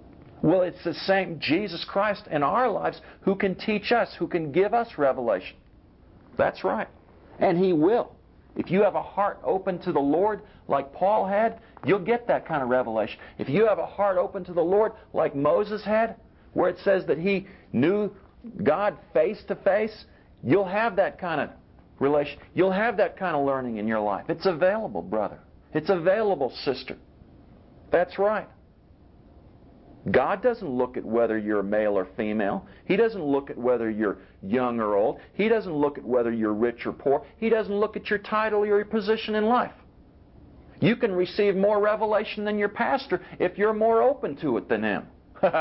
Well, it's the same Jesus Christ in our lives who can teach us, who can give us revelation. That's right. And He will. If you have a heart open to the Lord like Paul had, you'll get that kind of revelation. If you have a heart open to the Lord like Moses had, where it says that he knew God face to face, you'll have that kind of relation. You'll have that kind of learning in your life. It's available, brother. It's available, sister. That's right. God doesn't look at whether you're male or female. He doesn't look at whether you're young or old. He doesn't look at whether you're rich or poor. He doesn't look at your title or your position in life. You can receive more revelation than your pastor if you're more open to it than him.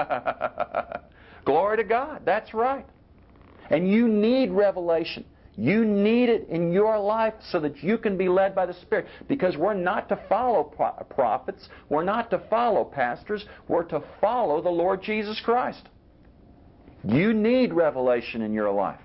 Glory to God. That's right. And you need revelation. You need it in your life so that you can be led by the Spirit. Because we're not to follow pro- prophets. We're not to follow pastors. We're to follow the Lord Jesus Christ. You need revelation in your life.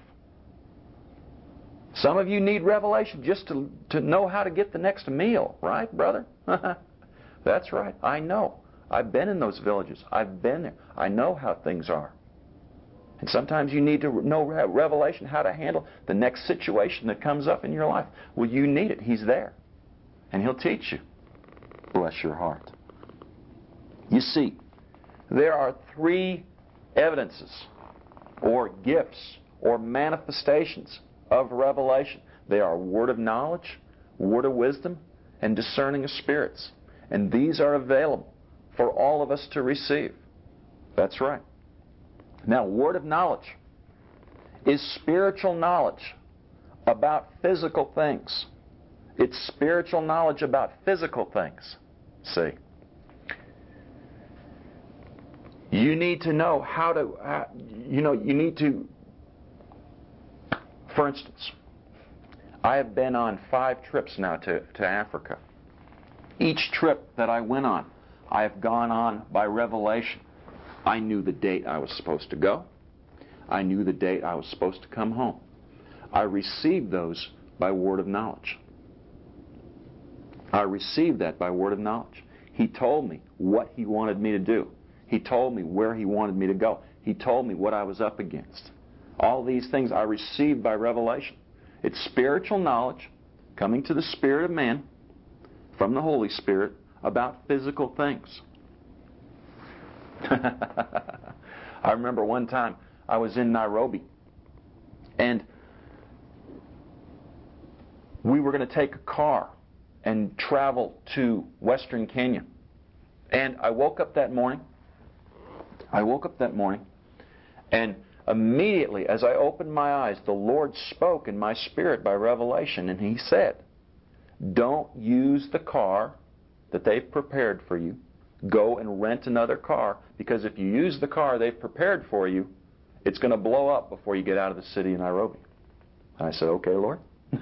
Some of you need revelation just to, to know how to get the next meal. Right, brother? That's right. I know. I've been in those villages. I've been there. I know how things are. And sometimes you need to know revelation, how to handle the next situation that comes up in your life. Well, you need it. He's there. And He'll teach you. Bless your heart. You see, there are three evidences or gifts or manifestations of revelation. They are word of knowledge, word of wisdom, and discerning of spirits. And these are available for all of us to receive. That's right. Now, word of knowledge is spiritual knowledge about physical things. It's spiritual knowledge about physical things. See? You need to know how to, uh, you know, you need to, for instance, I have been on five trips now to, to Africa. Each trip that I went on, I have gone on by revelation. I knew the date I was supposed to go. I knew the date I was supposed to come home. I received those by word of knowledge. I received that by word of knowledge. He told me what He wanted me to do. He told me where He wanted me to go. He told me what I was up against. All these things I received by revelation. It's spiritual knowledge coming to the spirit of man from the Holy Spirit about physical things. I remember one time I was in Nairobi and we were going to take a car and travel to Western Kenya. And I woke up that morning. I woke up that morning and immediately as I opened my eyes, the Lord spoke in my spirit by revelation, and He said, "Don't use the car that they've prepared for you. Go and rent another car, because if you use the car they've prepared for you, it's going to blow up before you get out of the city of Nairobi." And I said, "Okay, Lord."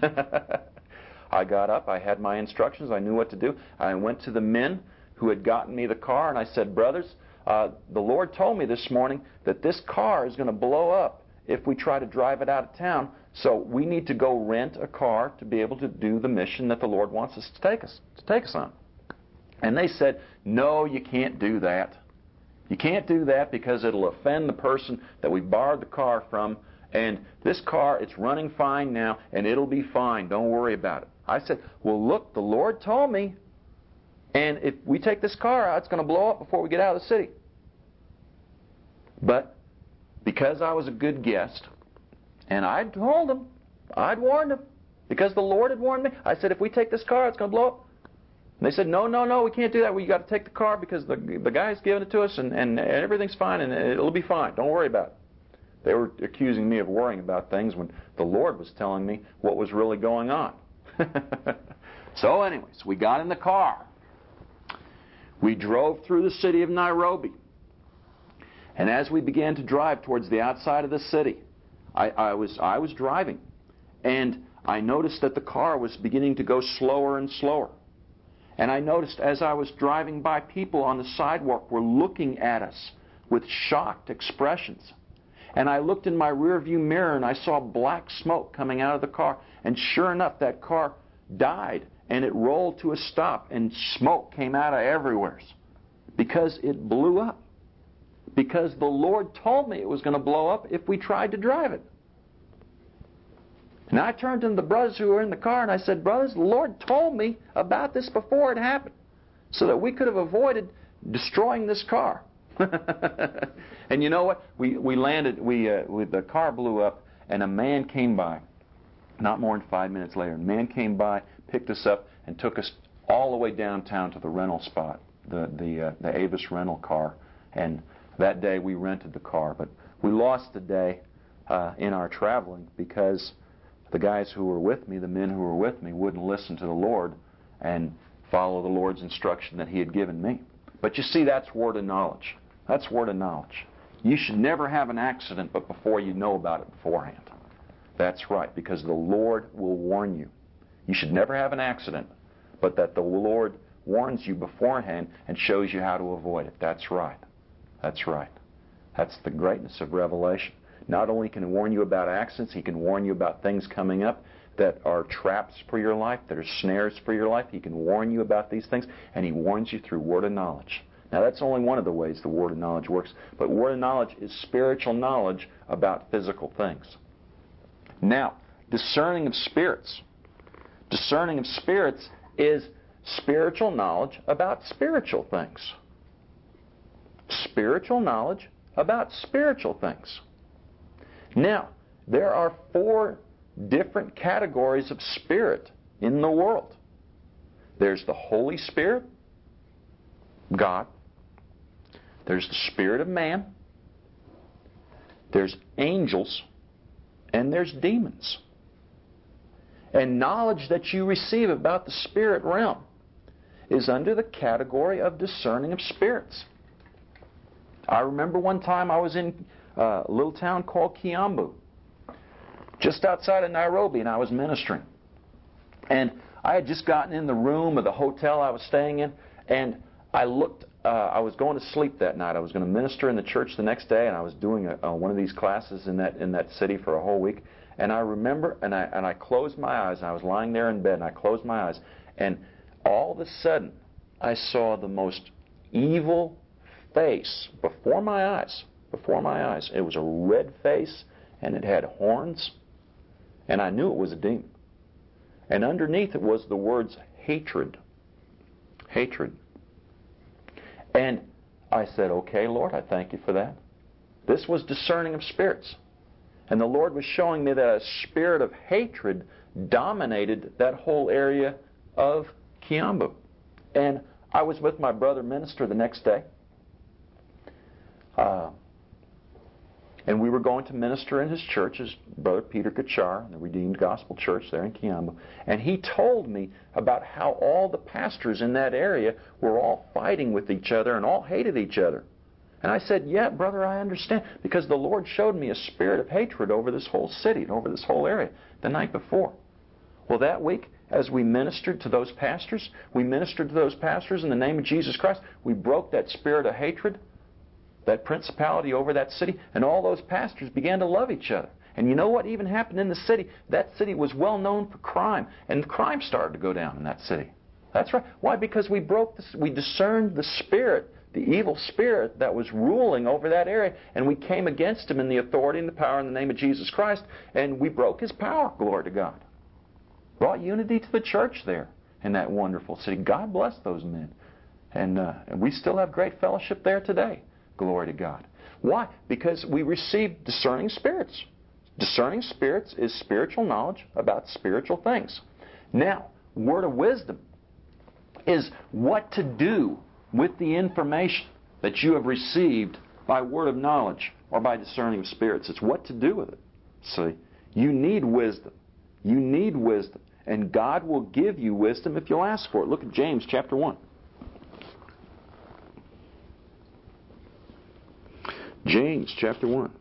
I got up, I had my instructions, I knew what to do. I went to the men who had gotten me the car, and I said, "Brothers, uh, the Lord told me this morning that this car is going to blow up if we try to drive it out of town, so we need to go rent a car to be able to do the mission that the Lord wants us to take us, to take us on." And they said, "No, you can't do that. You can't do that because it'll offend the person that we borrowed the car from, and this car, it's running fine now, and it'll be fine. Don't worry about it." I said, "Well, look, the Lord told me, and if we take this car out, it's going to blow up before we get out of the city." But because I was a good guest, and I'd told them, I'd warned them, because the Lord had warned me, I said, "If we take this car, it's going to blow up." And they said, "No, no, no, we can't do that. We got to take the car because the the guy's giving it to us, and, and everything's fine, and it'll be fine. Don't worry about it." They were accusing me of worrying about things when the Lord was telling me what was really going on. So anyways, we got in the car. We drove through the city of Nairobi. And as we began to drive towards the outside of the city, I, I was I was driving, and I noticed that the car was beginning to go slower and slower. And I noticed as I was driving by, people on the sidewalk were looking at us with shocked expressions. And I looked in my rearview mirror and I saw black smoke coming out of the car. And sure enough, that car died and it rolled to a stop, and smoke came out of everywhere because it blew up. because the Lord told me it was going to blow up if we tried to drive it. And I turned to the brothers who were in the car and I said, brothers, the Lord told me about this before it happened so that we could have avoided destroying this car. And you know what? We, we landed, we, uh, we, the car blew up and a man came by, not more than five minutes later. A man came by, picked us up, and took us all the way downtown to the rental spot, the, the, uh, the Avis rental car. And that day we rented the car. But we lost a day uh, in our traveling because the guys who were with me, the men who were with me, wouldn't listen to the Lord and follow the Lord's instruction that He had given me. But you see, that's word of knowledge. That's word of knowledge. You should never have an accident but before you know about it beforehand. That's right, because the Lord will warn you. You should never have an accident, but that the Lord warns you beforehand and shows you how to avoid it. That's right. That's right. That's the greatness of revelation. Not only can He warn you about accidents, He can warn you about things coming up that are traps for your life, that are snares for your life. He can warn you about these things, and He warns you through word of knowledge. Now, that's only one of the ways the word of knowledge works, but word of knowledge is spiritual knowledge about physical things. Now, discerning of spirits. Discerning of spirits is spiritual knowledge about spiritual things. Spiritual knowledge about spiritual things. Now, there are four different categories of spirit in the world. There's the Holy Spirit, God. There's the spirit of man. There's angels. And there's demons. And knowledge that you receive about the spirit realm is under the category of discerning of spirits. I remember one time I was in a little town called Kiambu, just outside of Nairobi, and I was ministering. And I had just gotten in the room of the hotel I was staying in, and I looked, uh, I was going to sleep that night. I was going to minister in the church the next day, and I was doing a, uh, one of these classes in that in that city for a whole week. And I remember, and I, and I closed my eyes, and I was lying there in bed, and I closed my eyes, and all of a sudden, I saw the most evil face before my eyes, before my eyes. It was a red face, and it had horns, and I knew it was a demon. And underneath it was the words hatred. Hatred. And I said, okay, Lord, I thank you for that. This was discerning of spirits. And the Lord was showing me that a spirit of hatred dominated that whole area of Kiambu. And I was with my brother minister the next day. Uh, and we were going to minister in his church, his brother Peter Kachar, the Redeemed Gospel Church there in Kiambu. And he told me about how all the pastors in that area were all fighting with each other and all hated each other. And I said, yeah, brother, I understand, because the Lord showed me a spirit of hatred over this whole city and over this whole area the night before. Well, that week, as we ministered to those pastors, we ministered to those pastors in the name of Jesus Christ. We broke that spirit of hatred, that principality over that city, and all those pastors began to love each other. And you know what even happened in the city? That city was well known for crime, and crime started to go down in that city. That's right. Why? Because we broke this, we discerned the spirit, the evil spirit that was ruling over that area, and we came against him in the authority and the power in the name of Jesus Christ, and we broke his power, glory to God. Brought unity to the church there in that wonderful city. God bless those men. And, uh, and we still have great fellowship there today. Glory to God. Why? Because we received discerning spirits. Discerning spirits is spiritual knowledge about spiritual things. Now, word of wisdom is what to do with the information that you have received by word of knowledge or by discerning of spirits. It's what to do with it. See, you need wisdom. You need wisdom. And God will give you wisdom if you'll ask for it. Look at James chapter one. James chapter one.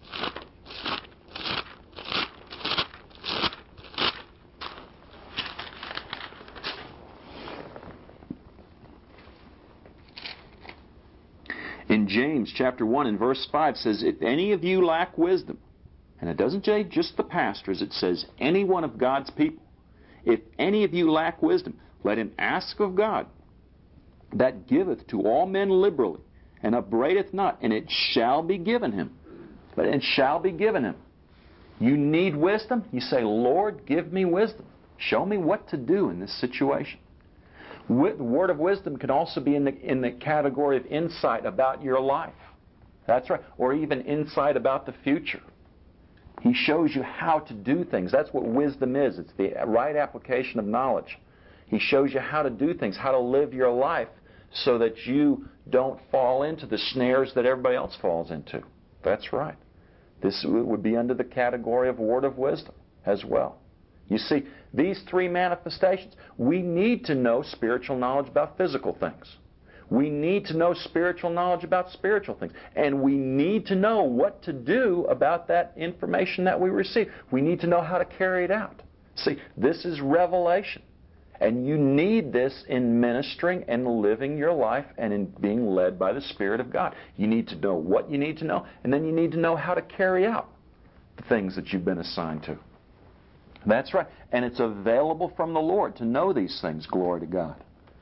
In James chapter one and verse five says, if any of you lack wisdom, and it doesn't say just the pastors, it says any one of God's people. If any of you lack wisdom, let him ask of God, that giveth to all men liberally, and upbraideth not, and it shall be given him. But it shall be given him. You need wisdom? You say, Lord, give me wisdom. Show me what to do in this situation. The word of wisdom can also be in the, in the category of insight about your life. That's right. Or even insight about the future. He shows you how to do things. That's what wisdom is. It's the right application of knowledge. He shows you how to do things, how to live your life so that you don't fall into the snares that everybody else falls into. That's right. This would be under the category of word of wisdom as well. You see, these three manifestations, we need to know spiritual knowledge about physical things. We need to know spiritual knowledge about spiritual things. And we need to know what to do about that information that we receive. We need to know how to carry it out. See, this is revelation. And you need this in ministering and living your life and in being led by the Spirit of God. You need to know what you need to know, and then you need to know how to carry out the things that you've been assigned to. That's right. And it's available from the Lord to know these things. Glory to God.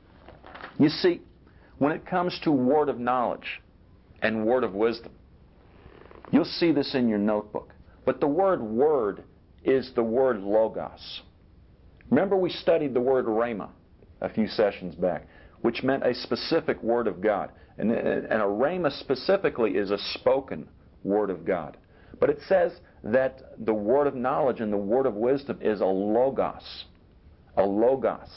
You see, when it comes to word of knowledge and word of wisdom, you'll see this in your notebook. But the word word is the word logos. Remember we studied the word rhema a few sessions back, which meant a specific word of God. And, and a rhema specifically is a spoken word of God. But it says that the word of knowledge and the word of wisdom is a logos. A logos.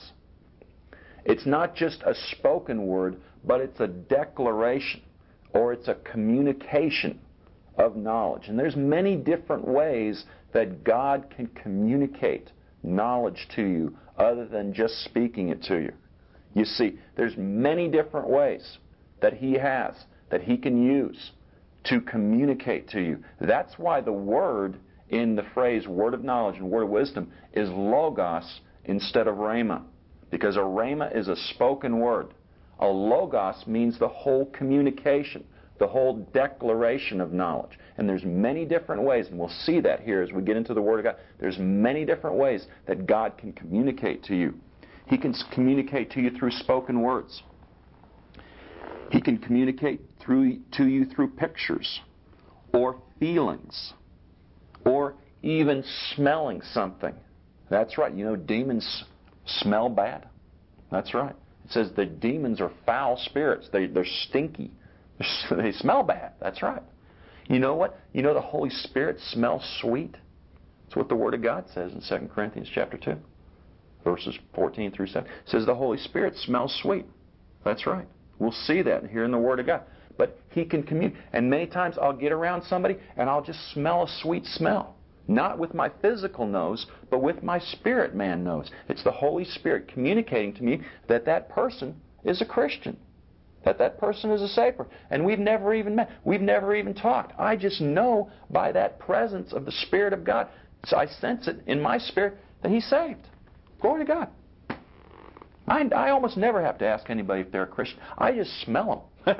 It's not just a spoken word, but it's a declaration or it's a communication of knowledge. And there's many different ways that God can communicate knowledge to you other than just speaking it to you. You see, there's many different ways that He has, that He can use to communicate to you. That's why the word in the phrase word of knowledge and word of wisdom is logos instead of rhema. Because a rhema is a spoken word. A logos means the whole communication, the whole declaration of knowledge. And there's many different ways, and we'll see that here as we get into the Word of God. There's many different ways that God can communicate to you. He can communicate to you through spoken words. He can communicate through to you through pictures or feelings or even smelling something. That's right. You know, demons smell bad. That's right. It says the demons are foul spirits. They, they're stinky. They smell bad. That's right. You know what? You know the Holy Spirit smells sweet? That's what the Word of God says in Second Corinthians chapter two, verses fourteen through seven. It says the Holy Spirit smells sweet. That's right. We'll see that here in the Word of God. But He can communicate. And many times I'll get around somebody and I'll just smell a sweet smell. Not with my physical nose, but with my spirit man nose. It's the Holy Spirit communicating to me that that person is a Christian. That that person is a saved person. And we've never even met. We've never even talked. I just know by that presence of the Spirit of God. So I sense it in my spirit that he's saved. Glory to God. I, I almost never have to ask anybody if they're a Christian. I just smell them.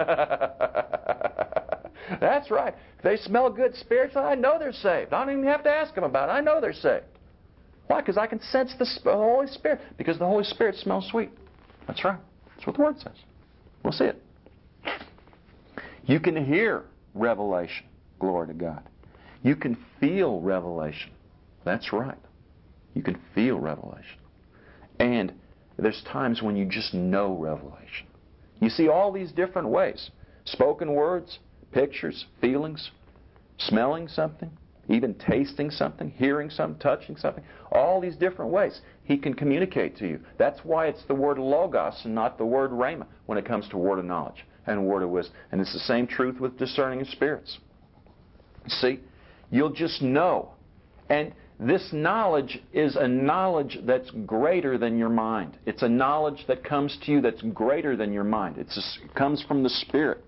That's right. If they smell good spiritually, I know they're saved. I don't even have to ask them about it. I know they're saved. Why? Because I can sense the Holy Spirit. Because the Holy Spirit smells sweet. That's right. That's what the Word says. We'll see it. You can hear revelation. Glory to God. You can feel revelation. That's right. You can feel revelation. And there's times when you just know revelation. You see all these different ways. Spoken words, pictures, feelings, smelling something, even tasting something, hearing something, touching something. All these different ways He can communicate to you. That's why it's the word logos and not the word rhema when it comes to word of knowledge and word of wisdom. And it's the same truth with discerning of spirits. See, you'll just know. And this knowledge is a knowledge that's greater than your mind. It's a knowledge that comes to you that's greater than your mind. It's a, it comes from the Spirit.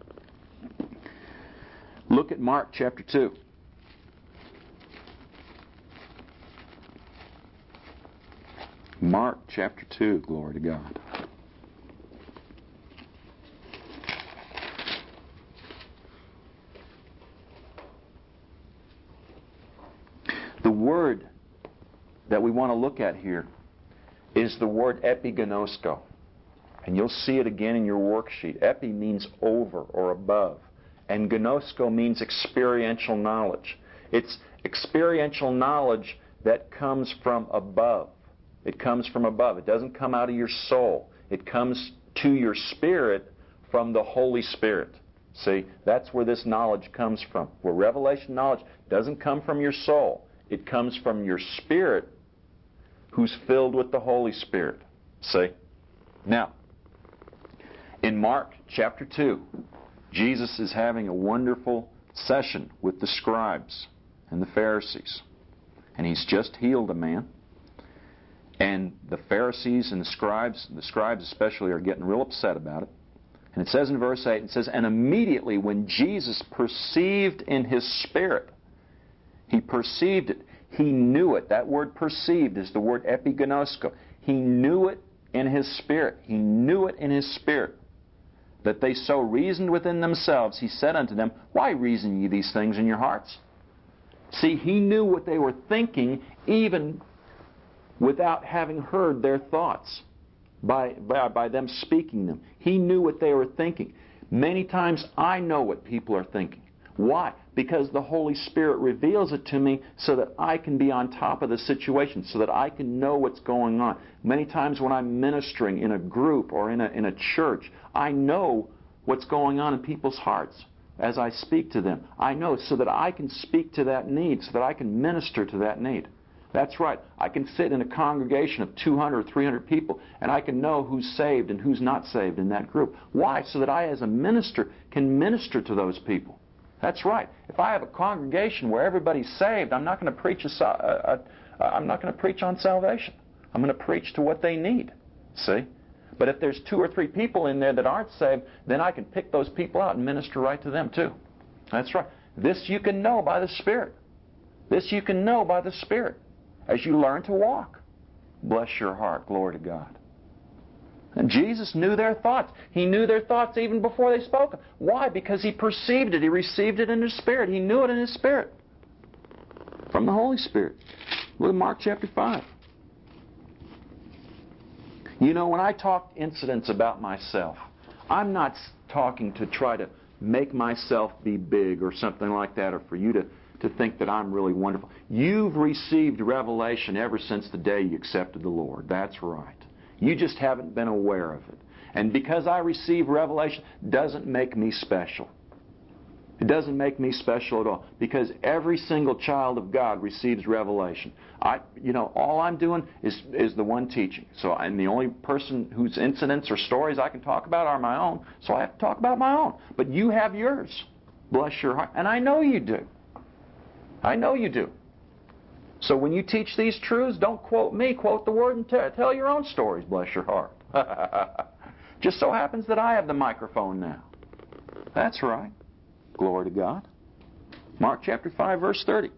Look at Mark chapter two. Mark chapter two, glory to God. The word that we want to look at here is the word epigenosko. And you'll see it again in your worksheet. Epi means over or above. And gnosko means experiential knowledge. It's experiential knowledge that comes from above. It comes from above. It doesn't come out of your soul. It comes to your spirit from the Holy Spirit. See, that's where this knowledge comes from. Where revelation knowledge doesn't come from your soul. It comes from your spirit who's filled with the Holy Spirit. See? Now, in Mark chapter two, Jesus is having a wonderful session with the scribes and the Pharisees. And he's just healed a man. And the Pharisees and the scribes, the scribes especially, are getting real upset about it. And it says in verse eight, it says, and immediately when Jesus perceived in his spirit, he perceived it, he knew it. That word perceived is the word epignosko. He knew it in his spirit. He knew it in his spirit. That they so reasoned within themselves, he said unto them, why reason ye these things in your hearts? See, he knew what they were thinking even without having heard their thoughts by, by, by them speaking them. He knew what they were thinking. Many times I know what people are thinking. Why? Because the Holy Spirit reveals it to me so that I can be on top of the situation, so that I can know what's going on. Many times when I'm ministering in a group or in a, in a church, I know what's going on in people's hearts as I speak to them. I know so that I can speak to that need, so that I can minister to that need. That's right. I can sit in a congregation of two hundred or three hundred people, and I can know who's saved and who's not saved in that group. Why? So that I, as a minister, can minister to those people. That's right. If I have a congregation where everybody's saved, I'm not going to preach a, a, a, I'm not going to preach on salvation. I'm going to preach to what they need. See? But if there's two or three people in there that aren't saved, then I can pick those people out and minister right to them too. That's right. This you can know by the Spirit. This you can know by the Spirit as you learn to walk. Bless your heart. Glory to God. And Jesus knew their thoughts. He knew their thoughts even before they spoke them. Why? Because he perceived it. He received it in his spirit. He knew it in his spirit. From the Holy Spirit. Look at Mark chapter five. You know, when I talk incidents about myself, I'm not talking to try to make myself be big or something like that, or for you to, to think that I'm really wonderful. You've received revelation ever since the day you accepted the Lord. That's right. You just haven't been aware of it. And because I receive revelation doesn't make me special. It doesn't make me special at all. Because every single child of God receives revelation. I, you know, all I'm doing is, is the one teaching. So I'm the only person whose incidents or stories I can talk about are my own. So I have to talk about my own. But you have yours. Bless your heart. And I know you do. I know you do. So when you teach these truths, don't quote me, quote the Word and t- tell your own stories, bless your heart. Just so happens that I have the microphone now. That's right. Glory to God. Mark chapter five, verse thirty.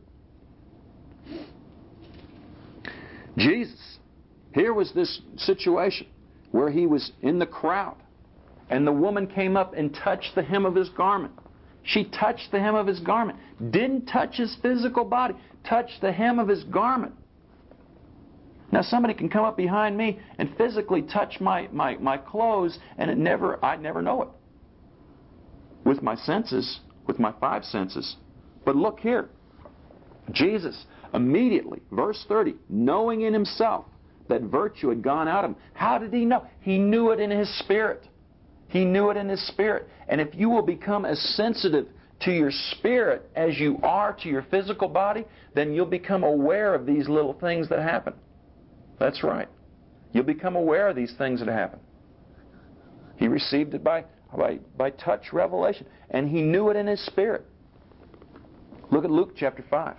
Jesus, here was this situation where he was in the crowd, and the woman came up and touched the hem of his garment. She touched the hem of his garment. Didn't touch his physical body. Touched the hem of his garment. Now somebody can come up behind me and physically touch my, my, my clothes, and it never I'd never know it. With my senses, with my five senses. But look here. Jesus immediately, verse thirty, knowing in himself that virtue had gone out of him. How did he know? He knew it in his spirit. He knew it in his spirit. And if you will become as sensitive to your spirit as you are to your physical body, then you'll become aware of these little things that happen. That's right. You'll become aware of these things that happen. He received it by, by, by touch revelation. And he knew it in his spirit. Look at Luke chapter five.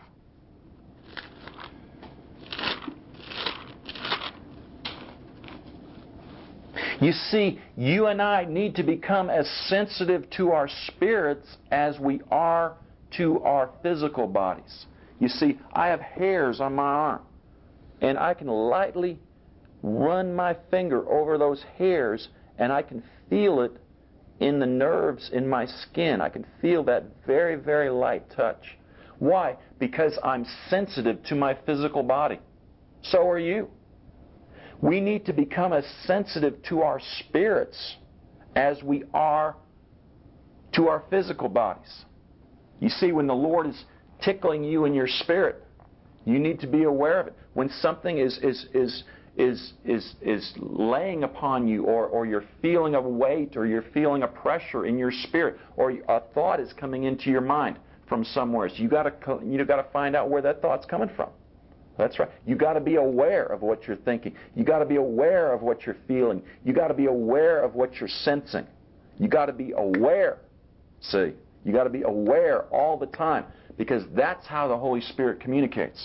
You see, you and I need to become as sensitive to our spirits as we are to our physical bodies. You see, I have hairs on my arm, and I can lightly run my finger over those hairs, and I can feel it in the nerves in my skin. I can feel that very, very light touch. Why? Because I'm sensitive to my physical body. So are you. We need to become as sensitive to our spirits as we are to our physical bodies. You see, when the Lord is tickling you in your spirit, you need to be aware of it. When something is is is is is, is laying upon you, or, or you're feeling a weight, or you're feeling a pressure in your spirit, or a thought is coming into your mind from somewhere, so you got to you got to find out where that thought's coming from. That's right. You got to be aware of what you're thinking. You got to be aware of what you're feeling. You got to be aware of what you're sensing. You got to be aware. See, you got to be aware all the time, because that's how the Holy Spirit communicates.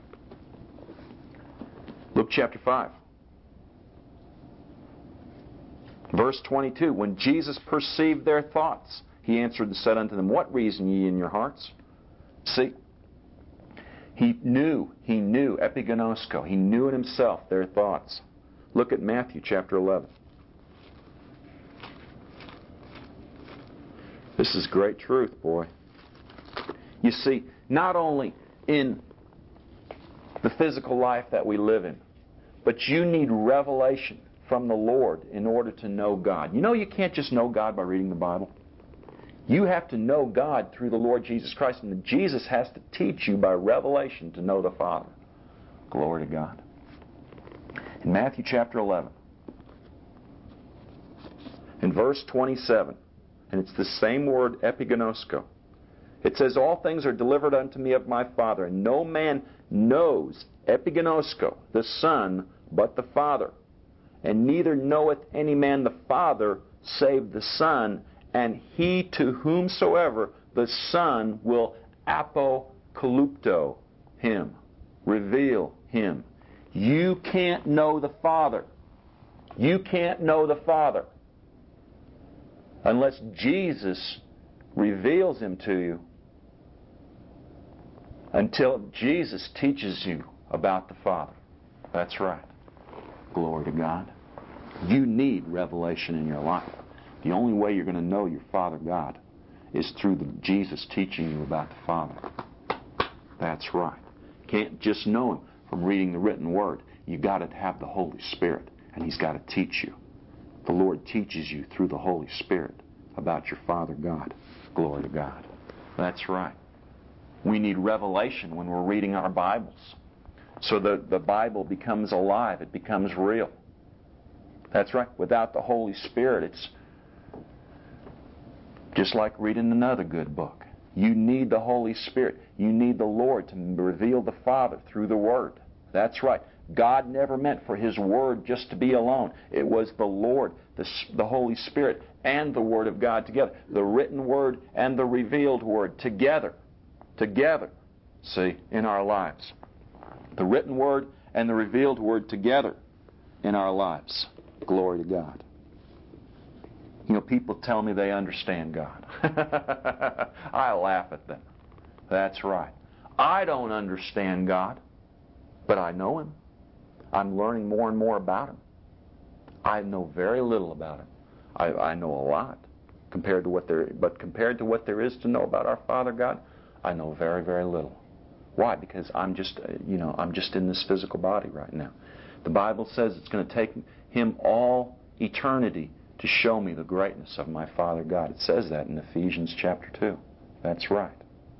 Luke chapter five. Verse twenty-two. When Jesus perceived their thoughts, he answered and said unto them, What reason ye in your hearts? See, he knew, he knew, epigenosko, he knew in himself their thoughts. Look at Matthew chapter eleven. This is great truth, boy. You see, not only in the physical life that we live in, but you need revelation from the Lord in order to know God. You know, you can't just know God by reading the Bible. You have to know God through the Lord Jesus Christ, and Jesus has to teach you by revelation to know the Father. Glory to God. In Matthew chapter eleven, in verse twenty-seven, and it's the same word, epigenosko. It says, All things are delivered unto me of my Father, and no man knows, epigenosko, the Son, but the Father. And neither knoweth any man the Father, save the Son, and he to whomsoever the Son will apocalypto him, reveal him. You can't know the Father. You can't know the Father unless Jesus reveals him to you, until Jesus teaches you about the Father. That's right. Glory to God. You need revelation in your life. The only way you're going to know your Father God is through the Jesus teaching you about the Father. That's right. Can't just know Him from reading the written Word. You've got to have the Holy Spirit, and He's got to teach you. The Lord teaches you through the Holy Spirit about your Father God. Glory to God. That's right. We need revelation when we're reading our Bibles, so that the Bible becomes alive. It becomes real. That's right. Without the Holy Spirit, it's just like reading another good book. You need the Holy Spirit. You need the Lord to reveal the Father through the Word. That's right. God never meant for His Word just to be alone. It was the Lord, the, the Holy Spirit, and the Word of God together. The written Word and the revealed Word together. Together. See, in our lives. The written Word and the revealed Word together in our lives. Glory to God. You know, people tell me they understand God. I laugh at them. That's right. I don't understand God, but I know Him. I'm learning more and more about Him. I know very little about Him. I, I know a lot compared to what there, but compared to what there is to know about our Father God, I know very, very little. Why? Because I'm just, you know, I'm just in this physical body right now. The Bible says it's going to take Him all eternity to show me the greatness of my Father God. It says that in Ephesians chapter two. That's right.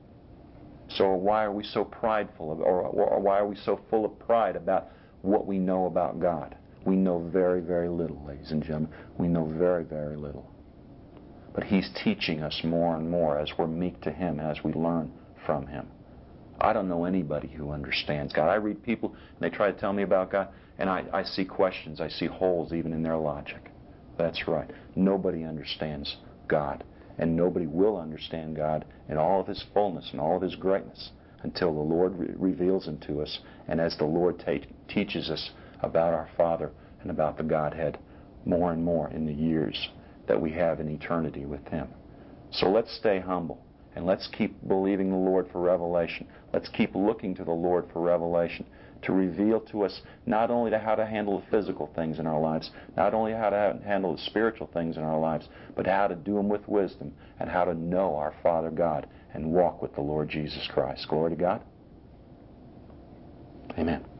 So why are we so prideful, of, or, or why are we so full of pride about what we know about God? We know very, very little, ladies and gentlemen. We know very, very little. But He's teaching us more and more as we're meek to Him, as we learn from Him. I don't know anybody who understands God. I read people, and they try to tell me about God, and I, I see questions. I see holes even in their logic. That's right. Nobody understands God, and nobody will understand God in all of His fullness and all of His greatness until the Lord re- reveals Him to us, and as the Lord ta- teaches us about our Father and about the Godhead more and more in the years that we have in eternity with Him. So let's stay humble, and let's keep believing the Lord for revelation. Let's keep looking to the Lord for revelation, to reveal to us not only to how to handle the physical things in our lives, not only how to handle the spiritual things in our lives, but how to do them with wisdom and how to know our Father God and walk with the Lord Jesus Christ. Glory to God. Amen.